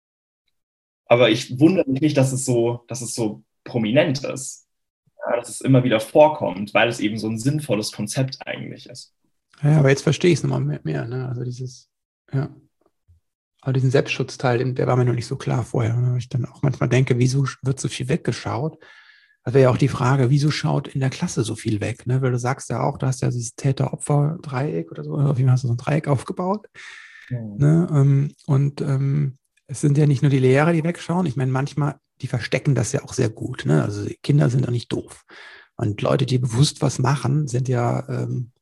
Aber ich wundere mich nicht, dass es so, dass es so prominent ist, ja, dass es immer wieder vorkommt, weil es eben so ein sinnvolles Konzept eigentlich ist. Ja, aber jetzt verstehe ich es nochmal mehr, mehr, ne? Also dieses, ja. Aber diesen Selbstschutzteil, den, der war mir noch nicht so klar vorher. Ne? Ich dann auch manchmal denke, wieso wird so viel weggeschaut? Da wäre ja auch die Frage, wieso schaut in der Klasse so viel weg? Ne? Weil du sagst ja auch, du hast ja dieses Täter-Opfer-Dreieck oder so, auf jeden Fall hast du so ein Dreieck aufgebaut. Mhm. Ne? Ähm, und ähm, es sind ja nicht nur die Lehrer, die wegschauen. Ich meine, manchmal, die verstecken das ja auch sehr gut. Ne? Also die Kinder sind ja nicht doof. Und Leute, die bewusst was machen, sind ja, ähm,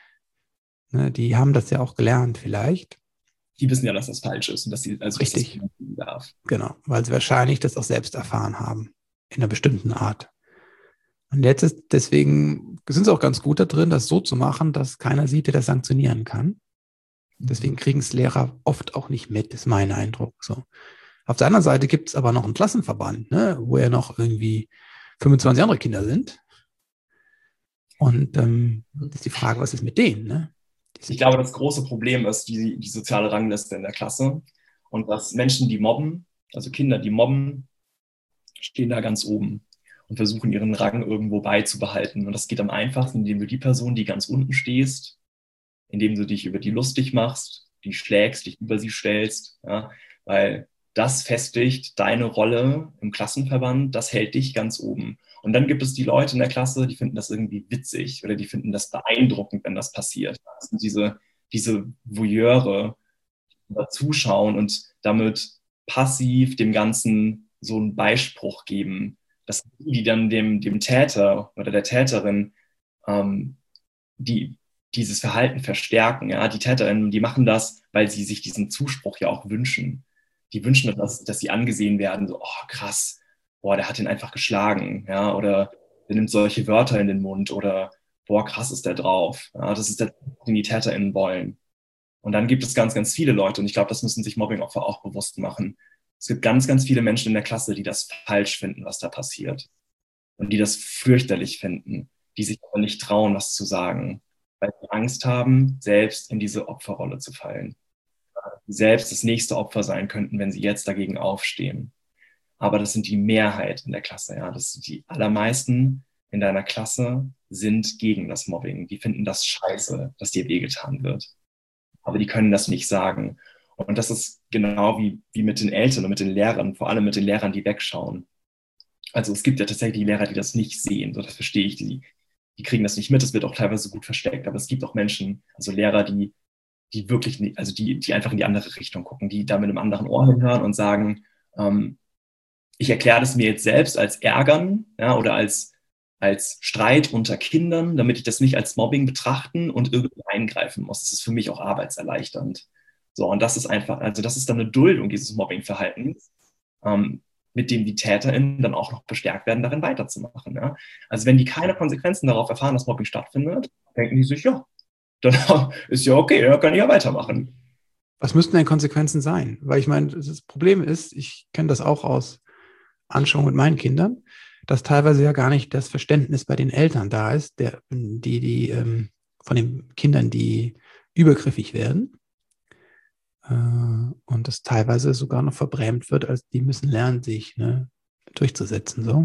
ne, die haben das ja auch gelernt vielleicht. Die wissen ja, dass das falsch ist und dass sie also richtig dass das darf. Genau, weil sie wahrscheinlich das auch selbst erfahren haben in einer bestimmten Art. Und jetzt ist deswegen sind sie auch ganz gut da drin, das so zu machen, dass keiner sieht, der das sanktionieren kann. Deswegen kriegen es Lehrer oft auch nicht mit, ist mein Eindruck. So. Auf der anderen Seite gibt es aber noch einen Klassenverband, ne, wo ja noch irgendwie fünfundzwanzig andere Kinder sind. Und ähm, das ist die Frage, was ist mit denen? Ne? Ich glaube, das große Problem ist die, die soziale Rangliste in der Klasse und dass Menschen, die mobben, also Kinder, die mobben, stehen da ganz oben und versuchen, ihren Rang irgendwo beizubehalten. Und das geht am einfachsten, indem du die Person, die ganz unten stehst, indem du dich über die lustig machst, die schlägst, dich über sie stellst, ja, weil das festigt deine Rolle im Klassenverband, das hält dich ganz oben. Und dann gibt es die Leute in der Klasse, die finden das irgendwie witzig oder die finden das beeindruckend, wenn das passiert. Das sind diese, diese Voyeure, die da zuschauen und damit passiv dem Ganzen so einen Beispruch geben. das sind die, die dann dem, dem Täter oder der Täterin ähm, die, dieses Verhalten verstärken. Ja? Die TäterInnen, die machen das, weil sie sich diesen Zuspruch ja auch wünschen. Die wünschen, dass, dass sie angesehen werden, so, oh krass, boah, der hat ihn einfach geschlagen, ja, oder der nimmt solche Wörter in den Mund oder boah, krass ist der drauf. Ja? Das ist der, den die TäterInnen wollen. Und dann gibt es ganz, ganz viele Leute, und ich glaube, das müssen sich Mobbingopfer auch bewusst machen. Es gibt ganz, ganz viele Menschen in der Klasse, die das falsch finden, was da passiert. Und die das fürchterlich finden, die sich aber nicht trauen, was zu sagen, weil sie Angst haben, selbst in diese Opferrolle zu fallen. Die selbst das nächste Opfer sein könnten, wenn sie jetzt dagegen aufstehen. Aber das sind die Mehrheit in der Klasse. Ja. Das sind die allermeisten in deiner Klasse sind gegen das Mobbing. Die finden das scheiße, dass dir wehgetan wird. Aber die können das nicht sagen. Und das ist genau wie, wie mit den Eltern und mit den Lehrern, vor allem mit den Lehrern, die wegschauen. Also es gibt ja tatsächlich die Lehrer, die das nicht sehen, so das verstehe ich, die, die kriegen das nicht mit, das wird auch teilweise gut versteckt, aber es gibt auch Menschen, also Lehrer, die, die wirklich, nicht, also die, die einfach in die andere Richtung gucken, die da mit einem anderen Ohr hinhören und sagen, ähm, ich erkläre das mir jetzt selbst als Ärgern, ja, oder als, als Streit unter Kindern, damit ich das nicht als Mobbing betrachten und irgendwie eingreifen muss. Das ist für mich auch arbeitserleichternd. So, und das ist einfach, also das ist dann eine Duldung dieses Mobbingverhaltens, ähm, mit dem die TäterInnen dann auch noch bestärkt werden, darin weiterzumachen. Ja? Also wenn die keine Konsequenzen darauf erfahren, dass Mobbing stattfindet, denken die sich, ja, dann ist ja okay, dann kann ich ja weitermachen. Was müssten denn Konsequenzen sein? Weil ich meine, das Problem ist, ich kenne das auch aus Anschauung mit meinen Kindern, dass teilweise ja gar nicht das Verständnis bei den Eltern da ist, der, die, die ähm, von den Kindern, die übergriffig werden, und das teilweise sogar noch verbrämt wird, als die müssen lernen, sich ne, durchzusetzen. So.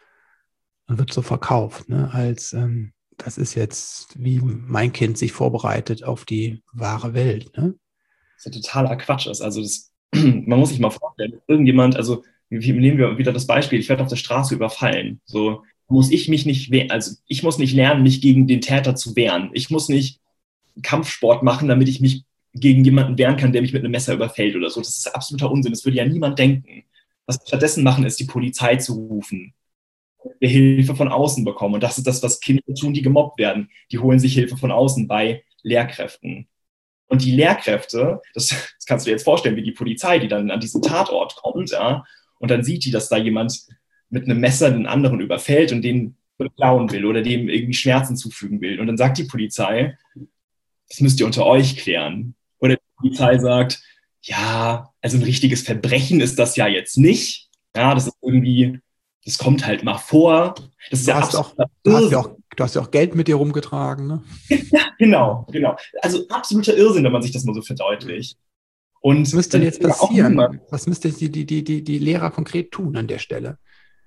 Und wird so verkauft, ne, als ähm, das ist jetzt, wie mein Kind sich vorbereitet auf die wahre Welt. Ne? Das ist ja totaler Quatsch ist. Also das, man muss sich mal vorstellen, irgendjemand, also nehmen wir wieder das Beispiel, ich werde auf der Straße überfallen. So muss ich mich nicht wehren, also ich muss nicht lernen, mich gegen den Täter zu wehren. Ich muss nicht Kampfsport machen, damit ich mich gegen jemanden wehren kann, der mich mit einem Messer überfällt oder so. Das ist absoluter Unsinn. Das würde ja niemand denken. Was wir stattdessen machen, ist, die Polizei zu rufen, wir Hilfe von außen bekommen. Und das ist das, was Kinder tun, die gemobbt werden. Die holen sich Hilfe von außen bei Lehrkräften. Und die Lehrkräfte, das, das kannst du dir jetzt vorstellen, wie die Polizei, die dann an diesen Tatort kommt, ja, und dann sieht die, dass da jemand mit einem Messer den anderen überfällt und den klauen will oder dem irgendwie Schmerzen zufügen will. Und dann sagt die Polizei, das müsst ihr unter euch klären. Oder die Polizei sagt, ja, also ein richtiges Verbrechen ist das ja jetzt nicht. Ja, das ist irgendwie, das kommt halt mal vor. Das ist du, ja hast auch, du, hast ja auch, du hast ja auch Geld mit dir rumgetragen, ne? Ja, genau, genau. Also absoluter Irrsinn, wenn man sich das mal so verdeutlicht. Und was müsste denn jetzt passieren? Was müsste die, die, die, die, die Lehrer konkret tun an der Stelle?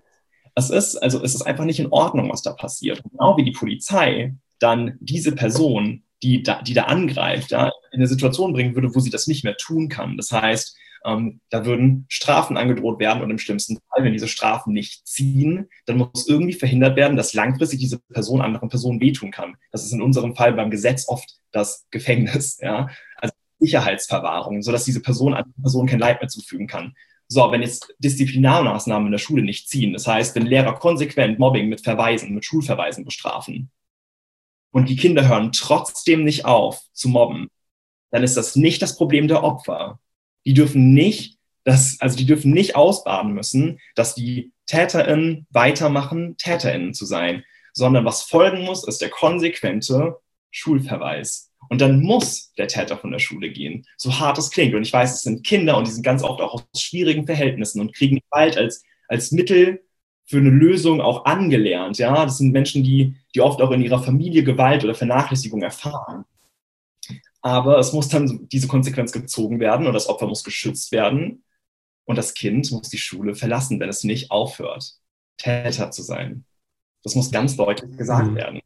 Es ist, also es ist einfach nicht in Ordnung, was da passiert. Genau wie die Polizei dann diese Person, die da, die da angreift, ja, in eine Situation bringen würde, wo sie das nicht mehr tun kann. Das heißt, ähm, da würden Strafen angedroht werden und im schlimmsten Fall, wenn diese Strafen nicht ziehen, dann muss irgendwie verhindert werden, dass langfristig diese Person anderen Personen wehtun kann. Das ist in unserem Fall beim Gesetz oft das Gefängnis, ja, also Sicherheitsverwahrung, sodass diese Person anderen Personen kein Leid mehr zufügen kann. So, wenn jetzt Disziplinarmaßnahmen in der Schule nicht ziehen, das heißt, wenn Lehrer konsequent Mobbing mit Verweisen, mit Schulverweisen bestrafen, und die Kinder hören trotzdem nicht auf zu mobben, dann ist das nicht das Problem der Opfer. Die dürfen nicht, das, also die dürfen nicht ausbaden müssen, dass die TäterInnen weitermachen, TäterInnen zu sein, sondern was folgen muss, ist der konsequente Schulverweis. Und dann muss der Täter von der Schule gehen, so hart es klingt. Und ich weiß, es sind Kinder und die sind ganz oft auch aus schwierigen Verhältnissen und kriegen Gewalt als, als Mittel für eine Lösung auch angelernt. Ja, das sind Menschen, die, die oft auch in ihrer Familie Gewalt oder Vernachlässigung erfahren. Aber es muss dann diese Konsequenz gezogen werden und das Opfer muss geschützt werden und das Kind muss die Schule verlassen, wenn es nicht aufhört, Täter zu sein. Das muss ganz deutlich gesagt werden.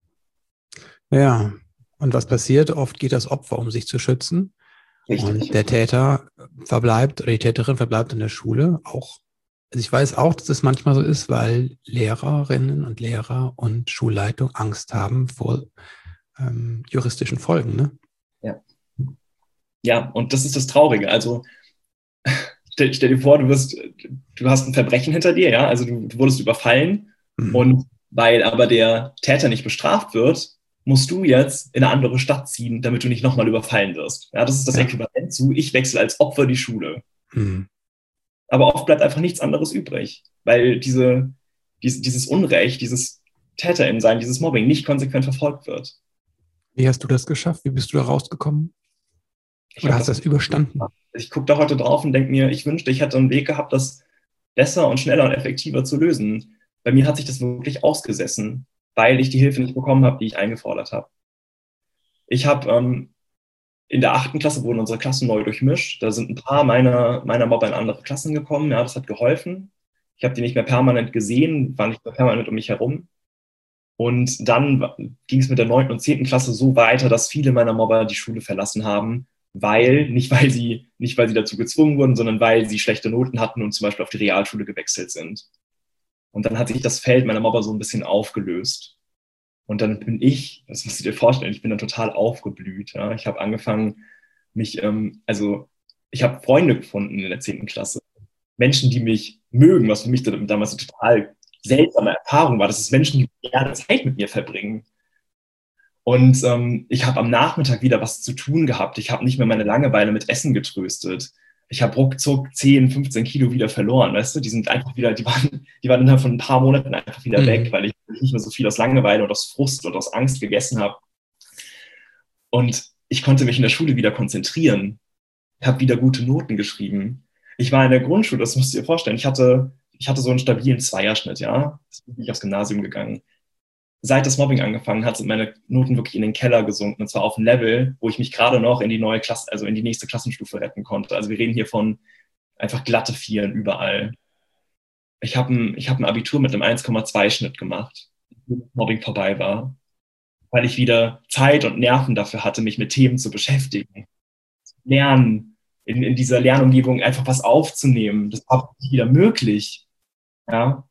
Ja, und was passiert? Oft geht das Opfer, um sich zu schützen. Richtig. Und der Täter verbleibt oder die Täterin verbleibt in der Schule auch. Also ich weiß auch, dass das manchmal so ist, weil Lehrerinnen und Lehrer und Schulleitung Angst haben vor ähm, juristischen Folgen, ne? Ja. Ja, und das ist das Traurige. Also stell, stell dir vor, du wirst, du hast ein Verbrechen hinter dir, ja, also du, du wurdest überfallen mhm. und weil aber der Täter nicht bestraft wird, musst du jetzt in eine andere Stadt ziehen, damit du nicht nochmal überfallen wirst. Ja, das ist das ja. Äquivalent zu, ich wechsle als Opfer die Schule. Mhm. Aber oft bleibt einfach nichts anderes übrig, weil diese, diese, dieses Unrecht, dieses Täterin-Sein, dieses Mobbing nicht konsequent verfolgt wird. Wie hast du das geschafft? Wie bist du da rausgekommen? Oder hast du das, das überstanden? Ich gucke da heute drauf und denke mir, ich wünschte, ich hätte einen Weg gehabt, das besser und schneller und effektiver zu lösen. Bei mir hat sich das wirklich ausgesessen, weil ich die Hilfe nicht bekommen habe, die ich eingefordert habe. Ich habe ähm, in der achten Klasse wurden unsere Klassen neu durchmischt. Da sind ein paar meiner, meiner Mobber in andere Klassen gekommen. Ja, das hat geholfen. Ich habe die nicht mehr permanent gesehen, waren nicht mehr permanent um mich herum. Und dann ging es mit der neunten und zehnten Klasse so weiter, dass viele meiner Mobber die Schule verlassen haben, weil, nicht weil sie, nicht weil sie dazu gezwungen wurden, sondern weil sie schlechte Noten hatten und zum Beispiel auf die Realschule gewechselt sind. Und dann hat sich das Feld meiner Mobber so ein bisschen aufgelöst. Und dann bin ich, das musst du dir vorstellen, ich bin dann total aufgeblüht. Ja. Ich habe angefangen, mich, ähm, also ich habe Freunde gefunden in der zehnten Klasse. Menschen, die mich mögen, was für mich damals eine total seltsame Erfahrung war. Das ist Menschen, die gerne Zeit mit mir verbringen. Und ähm, ich habe am Nachmittag wieder was zu tun gehabt. Ich habe nicht mehr meine Langeweile mit Essen getröstet. Ich habe ruckzuck zehn, fünfzehn Kilo wieder verloren, weißt du? Die sind einfach wieder, die waren, die waren innerhalb von ein paar Monaten einfach wieder mhm. weg, weil ich nicht mehr so viel aus Langeweile und aus Frust und aus Angst gegessen habe. Und ich konnte mich in der Schule wieder konzentrieren. Ich habe wieder gute Noten geschrieben. Ich war in der Grundschule, das musst du dir vorstellen, ich hatte, ich hatte so einen stabilen Zweierschnitt, ja. Ich bin nicht aufs Gymnasium gegangen. Seit das Mobbing angefangen hat, sind meine Noten wirklich in den Keller gesunken. Und zwar auf ein Level, wo ich mich gerade noch in die neue Klasse, also in die nächste Klassenstufe retten konnte. Also wir reden hier von einfach glatte Vieren überall. Ich habe ein, ich hab ein Abitur mit einem eins Komma zwei Schnitt gemacht, wo Mobbing vorbei war. Weil ich wieder Zeit und Nerven dafür hatte, mich mit Themen zu beschäftigen. Lernen, in, in dieser Lernumgebung einfach was aufzunehmen. Das war nicht wieder möglich. Ja.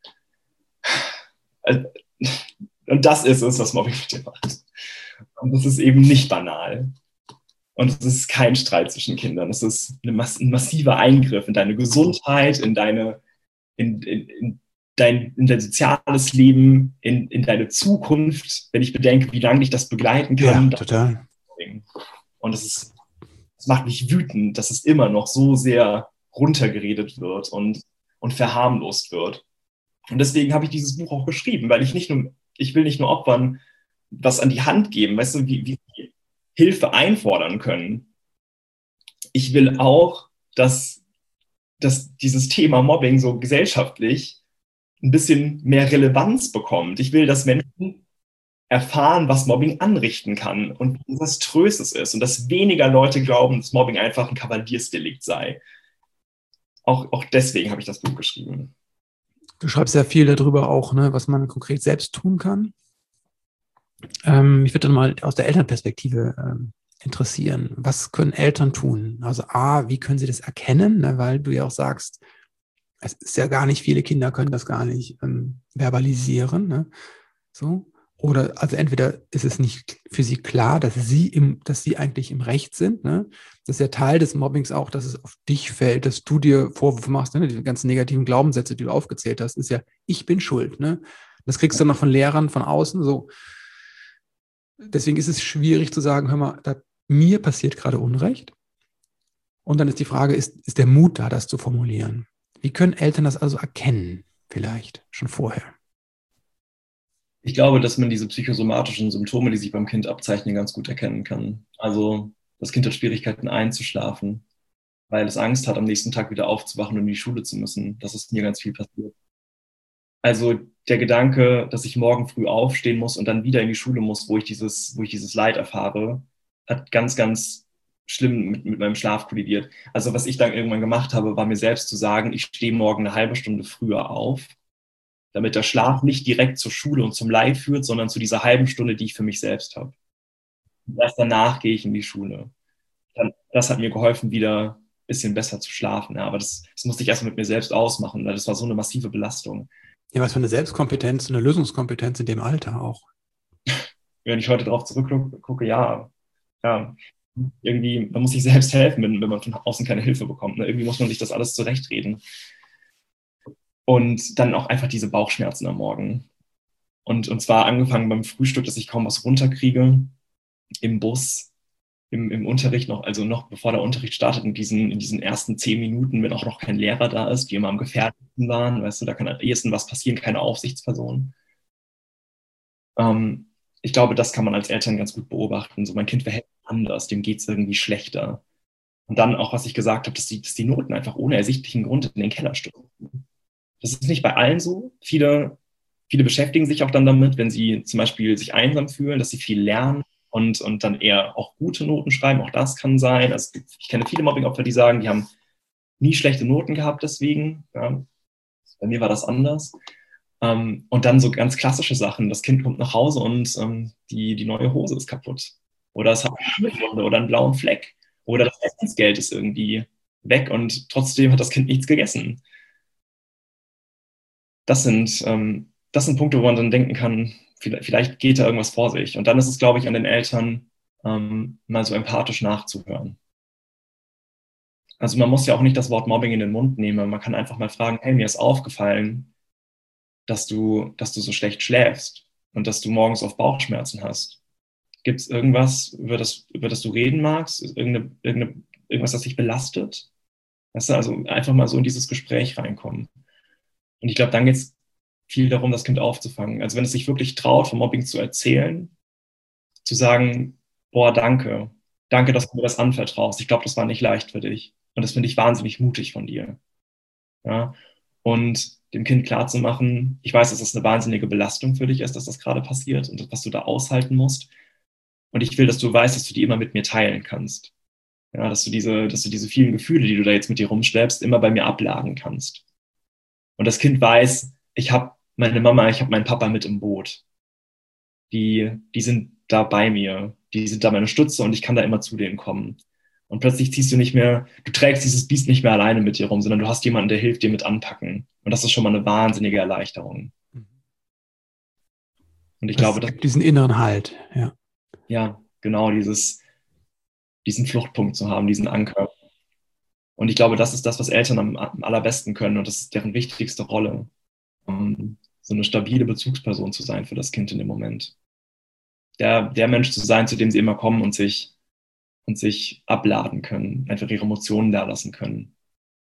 Also, und das ist es, was Mobbing mit dir macht. Und das ist eben nicht banal. Und es ist kein Streit zwischen Kindern. Es ist eine mass- ein massiver Eingriff in deine Gesundheit, in deine, in, in, in, dein, in dein soziales Leben, in, in deine Zukunft, wenn ich bedenke, wie lange ich das begleiten kann. Ja, total. Und es ist, es macht mich wütend, dass es immer noch so sehr runtergeredet wird und, und verharmlost wird. Und deswegen habe ich dieses Buch auch geschrieben, weil ich nicht nur, ich will nicht nur Opfern was an die Hand geben, weißt du, wie, wie sie Hilfe einfordern können. Ich will auch, dass, dass dieses Thema Mobbing so gesellschaftlich ein bisschen mehr Relevanz bekommt. Ich will, dass Menschen erfahren, was Mobbing anrichten kann und wie desaströs es ist und dass weniger Leute glauben, dass Mobbing einfach ein Kavaliersdelikt sei. Auch, auch deswegen habe ich das Buch geschrieben. Du schreibst ja viel darüber auch, ne, was man konkret selbst tun kann. Ähm, mich würde dann mal aus der Elternperspektive ähm, interessieren. Was können Eltern tun? Also A, wie können sie das erkennen? Ne, weil du ja auch sagst, es ist ja gar nicht, viele Kinder können das gar nicht ähm, verbalisieren. Ne? So. Oder also entweder ist es nicht für sie klar, dass sie im, dass sie eigentlich im Recht sind. Ne? Das ist ja Teil des Mobbings auch, dass es auf dich fällt, dass du dir Vorwürfe machst. Ne? Die ganzen negativen Glaubenssätze, die du aufgezählt hast, ist ja, ich bin schuld. Ne? Das kriegst du noch von Lehrern von außen. So. Deswegen ist es schwierig zu sagen, hör mal, da, mir passiert gerade Unrecht. Und dann ist die Frage, ist, ist der Mut da, das zu formulieren? Wie können Eltern das also erkennen, vielleicht schon vorher? Ich glaube, dass man diese psychosomatischen Symptome, die sich beim Kind abzeichnen, ganz gut erkennen kann. Also das Kind hat Schwierigkeiten einzuschlafen, weil es Angst hat, am nächsten Tag wieder aufzuwachen und in die Schule zu müssen. Das ist mir ganz viel passiert. Also der Gedanke, dass ich morgen früh aufstehen muss und dann wieder in die Schule muss, wo ich dieses, wo ich dieses Leid erfahre, hat ganz, ganz schlimm mit, mit meinem Schlaf kollidiert. Also was ich dann irgendwann gemacht habe, war mir selbst zu sagen, ich stehe morgen eine halbe Stunde früher auf, damit der Schlaf nicht direkt zur Schule und zum Leid führt, sondern zu dieser halben Stunde, die ich für mich selbst habe. Und erst danach gehe ich in die Schule. Dann, das hat mir geholfen, wieder ein bisschen besser zu schlafen. Ja, aber das, das musste ich erstmal mit mir selbst ausmachen, weil das war so eine massive Belastung. Ja, was für eine Selbstkompetenz, eine Lösungskompetenz in dem Alter auch. Wenn ich heute darauf zurückgucke, ja, ja, irgendwie, man muss sich selbst helfen, wenn, wenn man von außen keine Hilfe bekommt. Ne? Irgendwie muss man sich das alles zurechtreden. Und dann auch einfach diese Bauchschmerzen am Morgen. Und, und zwar angefangen beim Frühstück, dass ich kaum was runterkriege, im Bus, im, im Unterricht noch, also noch bevor der Unterricht startet, in diesen, in diesen ersten zehn Minuten, wenn auch noch kein Lehrer da ist, die immer am gefährlichsten waren, weißt du, da kann am ehesten was passieren, keine Aufsichtsperson. Ähm, ich glaube, das kann man als Eltern ganz gut beobachten. So, mein Kind verhält sich anders, dem geht es irgendwie schlechter. Und dann auch, was ich gesagt habe, dass die, dass die Noten einfach ohne ersichtlichen Grund in den Keller stürzen. Das ist nicht bei allen so. Viele, viele beschäftigen sich auch dann damit, wenn sie zum Beispiel sich einsam fühlen, dass sie viel lernen und, und dann eher auch gute Noten schreiben. Auch das kann sein. Also ich kenne viele Mobbing-Opfer, die sagen, die haben nie schlechte Noten gehabt deswegen. Ja. Bei mir war das anders. Um, und dann so ganz klassische Sachen. Das Kind kommt nach Hause und um, die, die neue Hose ist kaputt. Oder es hat eine Schürfwunde oder einen blauen Fleck. Oder das Essensgeld ist irgendwie weg und trotzdem hat das Kind nichts gegessen. Das sind, um, das sind Punkte, wo man dann denken kann, vielleicht, vielleicht geht da irgendwas vor sich. Und dann ist es, glaube ich, an den Eltern, um, mal so empathisch nachzuhören. Also man muss ja auch nicht das Wort Mobbing in den Mund nehmen. Man kann einfach mal fragen, hey, mir ist aufgefallen, dass du, dass du so schlecht schläfst und dass du morgens oft Bauchschmerzen hast. Gibt es irgendwas, über das, über das du reden magst? Irgende, irgende, irgendwas, das dich belastet? Weißt du, also einfach mal so in dieses Gespräch reinkommen. Und ich glaube, dann geht es viel darum, das Kind aufzufangen. Also wenn es sich wirklich traut, vom Mobbing zu erzählen, zu sagen, boah, danke. Danke, dass du mir das anvertraust. Ich glaube, das war nicht leicht für dich. Und das finde ich wahnsinnig mutig von dir. Ja? Und dem Kind klarzumachen, ich weiß, dass das eine wahnsinnige Belastung für dich ist, dass das gerade passiert und was du da aushalten musst. Und ich will, dass du weißt, dass du die immer mit mir teilen kannst. Ja, dass du diese, dass du diese vielen Gefühle, die du da jetzt mit dir rumschleppst, immer bei mir abladen kannst. Und das Kind weiß, ich habe meine Mama, ich habe meinen Papa mit im Boot. Die, die sind da bei mir. Die sind da meine Stütze und ich kann da immer zu denen kommen. Und plötzlich ziehst du nicht mehr, du trägst dieses Biest nicht mehr alleine mit dir rum, sondern du hast jemanden, der hilft dir mit anpacken. Und das ist schon mal eine wahnsinnige Erleichterung. Und ich das glaube, das gibt diesen inneren Halt, ja. Ja, genau, dieses, diesen Fluchtpunkt zu haben, diesen Anker. Und ich glaube, das ist das, was Eltern am, am allerbesten können und das ist deren wichtigste Rolle, um so eine stabile Bezugsperson zu sein für das Kind in dem Moment. Der, der Mensch zu sein, zu dem sie immer kommen und sich und sich abladen können, einfach ihre Emotionen da lassen können.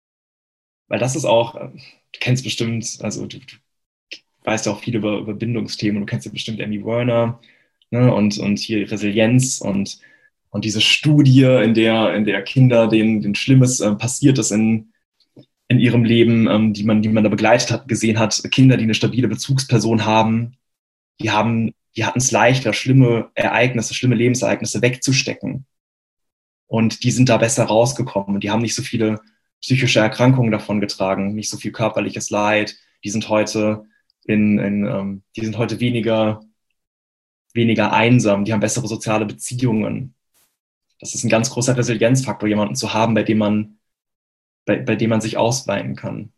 Weil das ist auch, du kennst bestimmt, also du, du weißt ja auch viel über, über Bindungsthemen, du kennst ja bestimmt Amy Werner, ne, und, und hier Resilienz und, und diese Studie, in der, in der Kinder, denen, denen Schlimmes äh, passiert ist in, in ihrem Leben, ähm, die man, die man da begleitet hat, gesehen hat, Kinder, die eine stabile Bezugsperson haben, die haben, die hatten es leichter, schlimme Ereignisse, schlimme Lebensereignisse wegzustecken. Und die sind da besser rausgekommen. Und die haben nicht so viele psychische Erkrankungen davon getragen, nicht so viel körperliches Leid. Die sind heute in, in ähm, die sind heute weniger, weniger einsam. Die haben bessere soziale Beziehungen. Das ist ein ganz großer Resilienzfaktor, jemanden zu haben, bei dem man, bei, bei dem man sich ausweinen kann.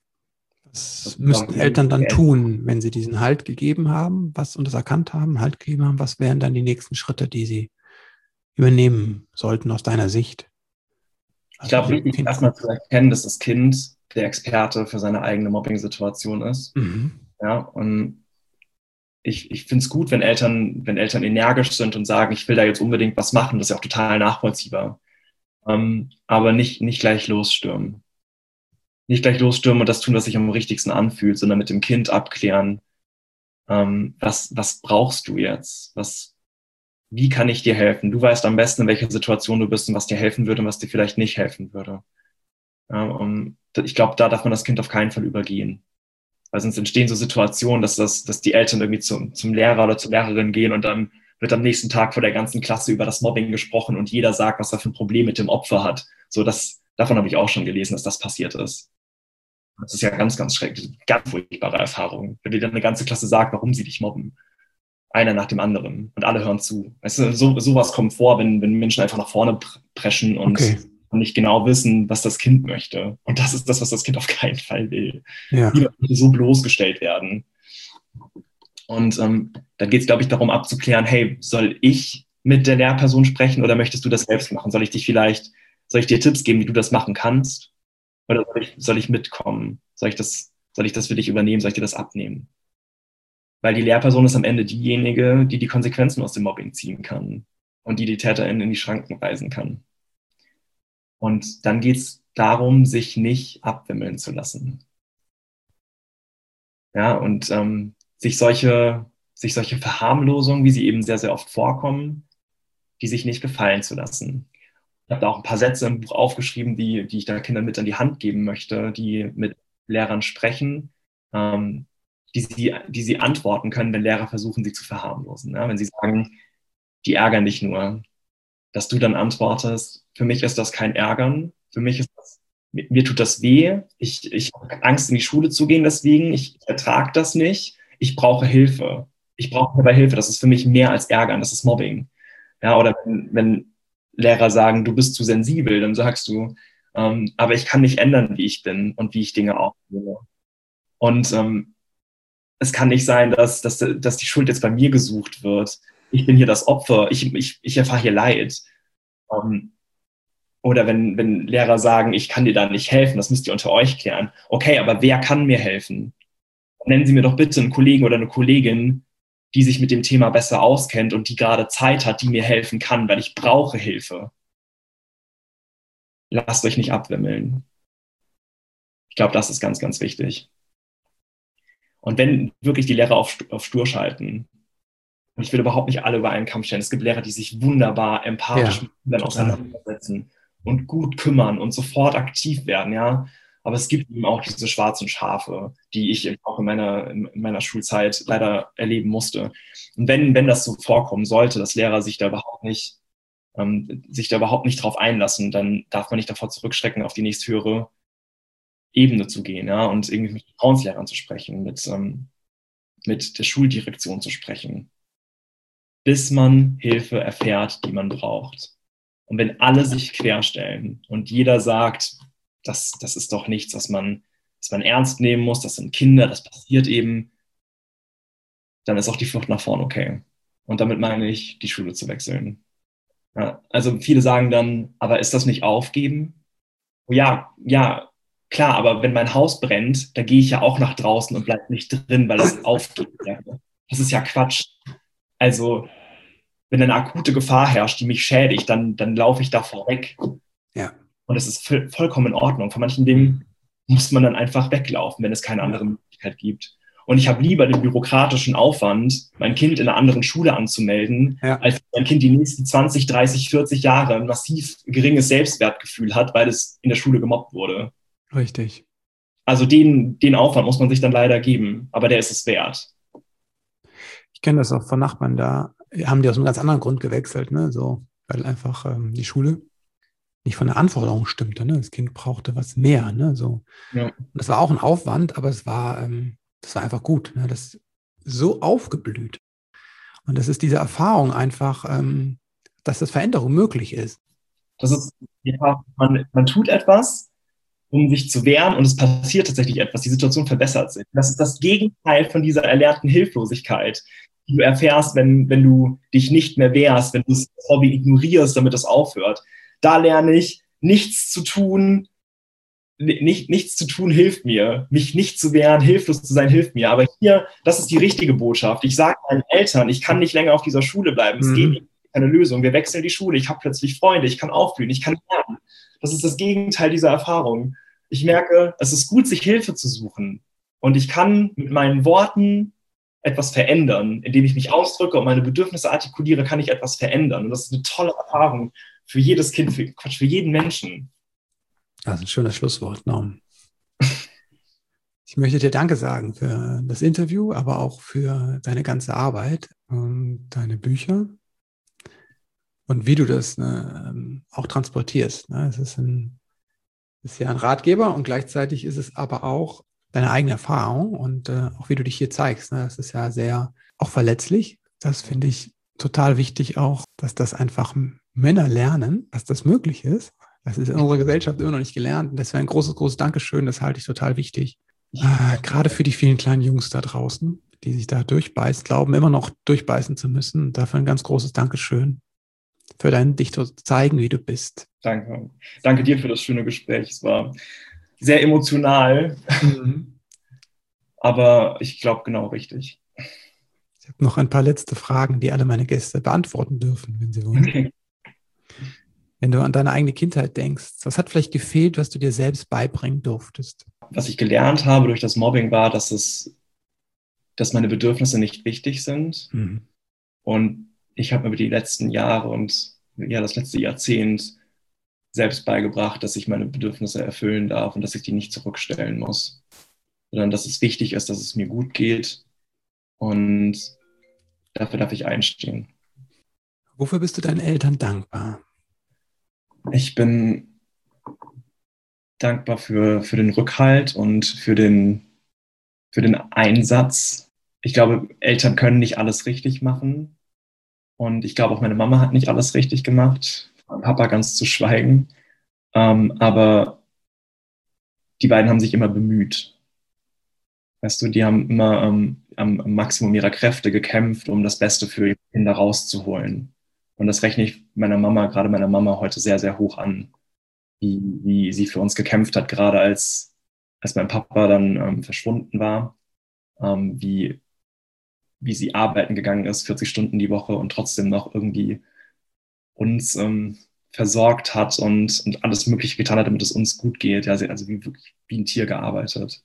Was das müssten Eltern dann tun, wenn sie diesen Halt gegeben haben, was und das erkannt haben, Halt gegeben haben? Was wären dann die nächsten Schritte, die sie übernehmen sollten aus deiner Sicht? Also ich glaube, wichtig ist erstmal zu erkennen, dass das Kind der Experte für seine eigene Mobbing-Situation ist. Mhm. Ja, und ich, ich finde es gut, wenn Eltern, wenn Eltern energisch sind und sagen, ich will da jetzt unbedingt was machen, das ist ja auch total nachvollziehbar. Ähm, aber nicht, nicht gleich losstürmen. Nicht gleich losstürmen und das tun, was sich am richtigsten anfühlt, sondern mit dem Kind abklären, ähm, was, was brauchst du jetzt? Was, wie kann ich dir helfen? Du weißt am besten, in welcher Situation du bist und was dir helfen würde und was dir vielleicht nicht helfen würde. Ja, und ich glaube, da darf man das Kind auf keinen Fall übergehen. Weil sonst entstehen so Situationen, dass, das, dass die Eltern irgendwie zum, zum Lehrer oder zur Lehrerin gehen und dann wird am nächsten Tag vor der ganzen Klasse über das Mobbing gesprochen und jeder sagt, was er für ein Problem mit dem Opfer hat. So, das, davon habe ich auch schon gelesen, dass das passiert ist. Das ist ja ganz, ganz schrecklich, ganz furchtbare Erfahrung. Wenn dir dann eine ganze Klasse sagt, warum sie dich mobben. Einer nach dem anderen und alle hören zu. Weißt du, so, sowas kommt vor, wenn, wenn Menschen einfach nach vorne preschen und, okay. und nicht genau wissen, was das Kind möchte. Und das ist das, was das Kind auf keinen Fall will. Ja. Die möchten so bloßgestellt werden. Und ähm, dann geht es, glaube ich, darum abzuklären, hey, soll ich mit der Lehrperson sprechen oder möchtest du das selbst machen? Soll ich dich vielleicht, soll ich dir Tipps geben, wie du das machen kannst? Oder soll ich, soll ich mitkommen? Soll ich das, soll ich das für dich übernehmen? Soll ich dir das abnehmen? Weil die Lehrperson ist am Ende diejenige, die die Konsequenzen aus dem Mobbing ziehen kann und die die TäterInnen in die Schranken weisen kann. Und dann geht es darum, sich nicht abwimmeln zu lassen. Ja, und ähm, sich solche, sich solche Verharmlosungen, wie sie eben sehr, sehr oft vorkommen, die sich nicht gefallen zu lassen. Ich habe da auch ein paar Sätze im Buch aufgeschrieben, die, die ich da Kindern mit an die Hand geben möchte, die mit Lehrern sprechen, ähm, die, sie, die sie antworten können, wenn Lehrer versuchen, sie zu verharmlosen. Ja, wenn sie sagen, die ärgern dich nur, dass du dann antwortest, für mich ist das kein Ärgern, für mich ist das, mir, mir tut das weh, ich, ich habe Angst, in die Schule zu gehen deswegen, ich ertrage das nicht, ich brauche Hilfe. Ich brauche dabei Hilfe, das ist für mich mehr als Ärgern, das ist Mobbing. Ja, oder wenn, wenn Lehrer sagen, du bist zu sensibel, dann sagst du, ähm, aber ich kann nicht ändern, wie ich bin und wie ich Dinge aufnehme. Und ähm, es kann nicht sein, dass, dass, dass die Schuld jetzt bei mir gesucht wird. Ich bin hier das Opfer, ich, ich, ich erfahre hier Leid. Ähm, oder wenn, wenn Lehrer sagen, ich kann dir da nicht helfen, das müsst ihr unter euch klären. Okay, aber wer kann mir helfen? Nennen Sie mir doch bitte einen Kollegen oder eine Kollegin, die sich mit dem Thema besser auskennt und die gerade Zeit hat, die mir helfen kann, weil ich brauche Hilfe. Lasst euch nicht abwimmeln. Ich glaube, das ist ganz, ganz wichtig. Und wenn wirklich die Lehrer auf, auf stur schalten, und ich will überhaupt nicht alle über einen Kamm stellen, es gibt Lehrer, die sich wunderbar empathisch Ja, mit Kindern auseinandersetzen und gut kümmern und sofort aktiv werden, ja. Aber es gibt eben auch diese schwarzen Schafe, die ich auch in meiner, in meiner Schulzeit leider erleben musste. Und wenn, wenn das so vorkommen sollte, dass Lehrer sich da überhaupt nicht, ähm, sich da überhaupt nicht drauf einlassen, dann darf man nicht davor zurückschrecken, auf die nächsthöhere Ebene zu gehen, ja, und irgendwie mit Vertrauenslehrern zu sprechen, mit, ähm, mit der Schuldirektion zu sprechen, bis man Hilfe erfährt, die man braucht. Und wenn alle sich querstellen und jeder sagt, das, das ist doch nichts, was man, was man ernst nehmen muss, das sind Kinder, das passiert eben, dann ist auch die Flucht nach vorn okay. Und damit meine ich, die Schule zu wechseln. Ja, also viele sagen dann, aber ist das nicht aufgeben? Ja, ja, klar, aber wenn mein Haus brennt, da gehe ich ja auch nach draußen und bleibe nicht drin, weil das aufgeben wäre. Das ist ja Quatsch. Also, wenn eine akute Gefahr herrscht, die mich schädigt, dann, dann laufe ich davor weg. Ja. Und das ist voll, vollkommen in Ordnung. Von manchen Dingen muss man dann einfach weglaufen, wenn es keine andere Möglichkeit gibt. Und ich habe lieber den bürokratischen Aufwand, mein Kind in einer anderen Schule anzumelden, ja, als mein Kind die nächsten zwanzig, dreißig, vierzig Jahre ein massiv geringes Selbstwertgefühl hat, weil es in der Schule gemobbt wurde. Richtig. Also den, den Aufwand muss man sich dann leider geben, aber der ist es wert. Ich kenne das auch von Nachbarn, da haben die aus einem ganz anderen Grund gewechselt, ne? So, weil einfach ähm, die Schule nicht von der Anforderung stimmte. Ne? Das Kind brauchte was mehr. Ne? So. Ja. Und das war auch ein Aufwand, aber es war, ähm, das war einfach gut. Ne? Das ist so aufgeblüht. Und das ist diese Erfahrung einfach, ähm, dass das Veränderung möglich ist. Das ist, ja, man, man tut etwas, um sich zu wehren, und es passiert tatsächlich etwas. Die Situation verbessert sich. Das ist das Gegenteil von dieser erlernten Hilflosigkeit, die du erfährst, wenn, wenn du dich nicht mehr wehrst, wenn du das Hobby ignorierst, damit es aufhört. Da lerne ich, nichts zu tun, nicht, nichts zu tun hilft mir. Mich nicht zu wehren, hilflos zu sein, hilft mir. Aber hier, das ist die richtige Botschaft. Ich sage meinen Eltern, ich kann nicht länger auf dieser Schule bleiben. Es mhm. geht nicht, keine Lösung. Wir wechseln die Schule. Ich habe plötzlich Freunde. Ich kann aufblühen. Ich kann lernen. Das ist das Gegenteil dieser Erfahrung. Ich merke, es ist gut, sich Hilfe zu suchen. Und ich kann mit meinen Worten etwas verändern. Indem ich mich ausdrücke und meine Bedürfnisse artikuliere, kann ich etwas verändern. Und das ist eine tolle Erfahrung. Für jedes Kind, für, Quatsch, für jeden Menschen. Das ist ein schönes Schlusswort, Norm. Ich möchte dir Danke sagen für das Interview, aber auch für deine ganze Arbeit und deine Bücher und wie du das ne, auch transportierst. Ne? Es ist, ein, ist ja ein Ratgeber und gleichzeitig ist es aber auch deine eigene Erfahrung und äh, auch wie du dich hier zeigst. Ne? Das ist ja sehr auch verletzlich. Das finde ich total wichtig auch, dass das einfach Männer lernen, dass das möglich ist. Das ist in unserer Gesellschaft immer noch nicht gelernt. Und das wäre ein großes, großes Dankeschön. Das halte ich total wichtig. Äh, gerade für die vielen kleinen Jungs da draußen, die sich da durchbeißen, glauben immer noch durchbeißen zu müssen. Dafür ein ganz großes Dankeschön. für dein dich zu zeigen, wie du bist. Danke. Danke dir für das schöne Gespräch. Es war sehr emotional, mhm. aber ich glaube genau richtig. Ich habe noch ein paar letzte Fragen, die alle meine Gäste beantworten dürfen, wenn sie wollen. Okay. Wenn du an deine eigene Kindheit denkst, was hat vielleicht gefehlt, was du dir selbst beibringen durftest? Was ich gelernt habe durch das Mobbing war, dass es, dass meine Bedürfnisse nicht wichtig sind. Mhm. Und ich habe mir über die letzten Jahre und ja das letzte Jahrzehnt selbst beigebracht, dass ich meine Bedürfnisse erfüllen darf und dass ich die nicht zurückstellen muss, sondern dass es wichtig ist, dass es mir gut geht und dafür darf ich einstehen. Wofür bist du deinen Eltern dankbar? Ich bin dankbar für, für den Rückhalt und für den, für den Einsatz. Ich glaube, Eltern können nicht alles richtig machen. Und ich glaube, auch meine Mama hat nicht alles richtig gemacht. Papa ganz zu schweigen. Ähm, aber die beiden haben sich immer bemüht. Weißt du, die haben immer ähm, am, am Maximum ihrer Kräfte gekämpft, um das Beste für ihre Kinder rauszuholen. Und das rechne ich meiner Mama, gerade meiner Mama heute sehr, sehr hoch an, wie, wie sie für uns gekämpft hat, gerade als, als mein Papa dann ähm, verschwunden war, ähm, wie, wie sie arbeiten gegangen ist, vierzig Stunden die Woche und trotzdem noch irgendwie uns ähm, versorgt hat und, und alles Mögliche getan hat, damit es uns gut geht. Ja, sie hat also wie, wirklich wie ein Tier gearbeitet.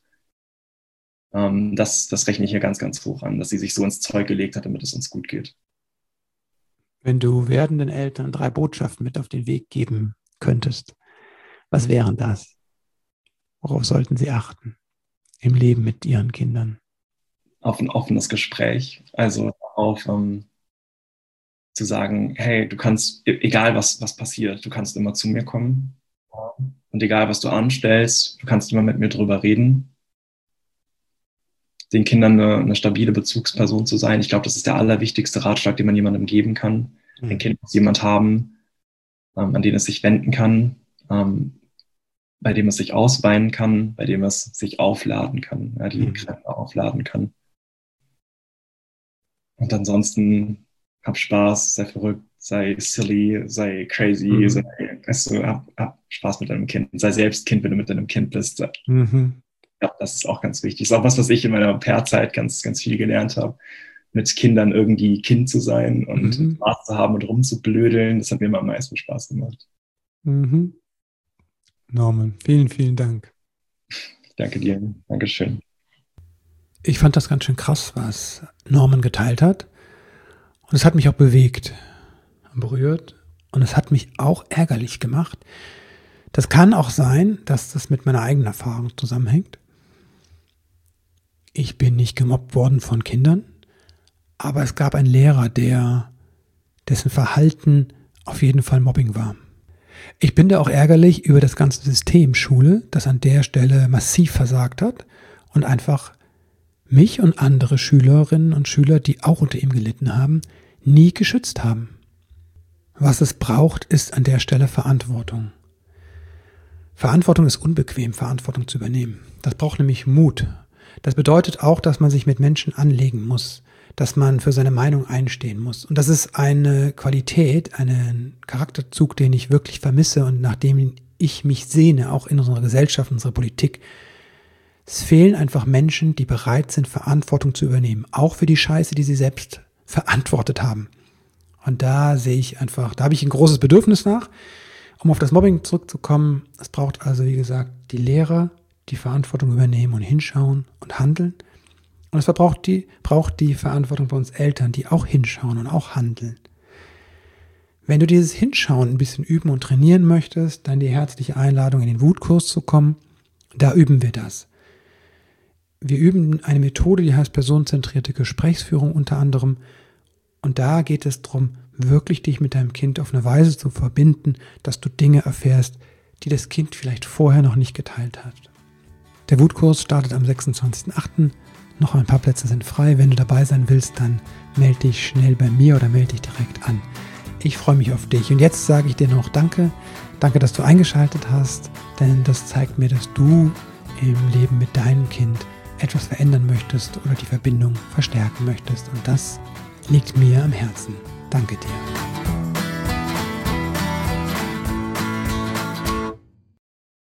Ähm, das, das rechne ich hier ganz, ganz hoch an, dass sie sich so ins Zeug gelegt hat, damit es uns gut geht. Wenn du werdenden Eltern drei Botschaften mit auf den Weg geben könntest, was wären das? Worauf sollten sie achten im Leben mit ihren Kindern? Auf ein offenes Gespräch, also auf ähm, zu sagen, hey, du kannst, egal was, was passiert, du kannst immer zu mir kommen und egal was du anstellst, du kannst immer mit mir drüber reden. Den Kindern eine, eine stabile Bezugsperson zu sein. Ich glaube, das ist der allerwichtigste Ratschlag, den man jemandem geben kann. Mhm. Ein Kind muss jemand haben, ähm, an den es sich wenden kann, ähm, bei dem es sich ausweinen kann, bei dem es sich aufladen kann, ja, die mhm. Kräfte aufladen kann. Und ansonsten hab Spaß, sei verrückt, sei silly, sei crazy, mhm. sei, also, hab, hab Spaß mit deinem Kind, sei selbst Kind, wenn du mit deinem Kind bist. Mhm. Ja, das ist auch ganz wichtig. Das ist auch was, was ich in meiner Au-pair-Zeit ganz, ganz viel gelernt habe. Mit Kindern irgendwie Kind zu sein und mhm. Spaß zu haben und rumzublödeln. Das hat mir immer am meisten Spaß gemacht. Mhm. Norman, vielen, vielen Dank. Ich danke dir. Dankeschön. Ich fand das ganz schön krass, was Norman geteilt hat. Und es hat mich auch bewegt, berührt. Und es hat mich auch ärgerlich gemacht. Das kann auch sein, dass das mit meiner eigenen Erfahrung zusammenhängt. Ich bin nicht gemobbt worden von Kindern, aber es gab einen Lehrer, der, dessen Verhalten auf jeden Fall Mobbing war. Ich bin da auch ärgerlich über das ganze System Schule, das an der Stelle massiv versagt hat und einfach mich und andere Schülerinnen und Schüler, die auch unter ihm gelitten haben, nie geschützt haben. Was es braucht, ist an der Stelle Verantwortung. Verantwortung ist unbequem, Verantwortung zu übernehmen. Das braucht nämlich Mut. Das bedeutet auch, dass man sich mit Menschen anlegen muss, dass man für seine Meinung einstehen muss. Und das ist eine Qualität, einen Charakterzug, den ich wirklich vermisse und nach dem ich mich sehne, auch in unserer Gesellschaft, in unserer Politik. Es fehlen einfach Menschen, die bereit sind, Verantwortung zu übernehmen, auch für die Scheiße, die sie selbst verantwortet haben. Und da sehe ich einfach, da habe ich ein großes Bedürfnis nach. Um auf das Mobbing zurückzukommen, es braucht also, wie gesagt, die Lehrer, die Verantwortung übernehmen und hinschauen und handeln. Und es braucht die, braucht die Verantwortung bei uns Eltern, die auch hinschauen und auch handeln. Wenn du dieses Hinschauen ein bisschen üben und trainieren möchtest, dann die herzliche Einladung, in den Wutkurs zu kommen. Da üben wir das. Wir üben eine Methode, die heißt personenzentrierte Gesprächsführung unter anderem. Und da geht es darum, wirklich dich mit deinem Kind auf eine Weise zu verbinden, dass du Dinge erfährst, die das Kind vielleicht vorher noch nicht geteilt hat. Der Wutkurs startet am sechsundzwanzigsten achten Noch ein paar Plätze sind frei. Wenn du dabei sein willst, dann melde dich schnell bei mir oder melde dich direkt an. Ich freue mich auf dich. Und jetzt sage ich dir noch Danke. Danke, dass du eingeschaltet hast, denn das zeigt mir, dass du im Leben mit deinem Kind etwas verändern möchtest oder die Verbindung verstärken möchtest. Und das liegt mir am Herzen. Danke dir.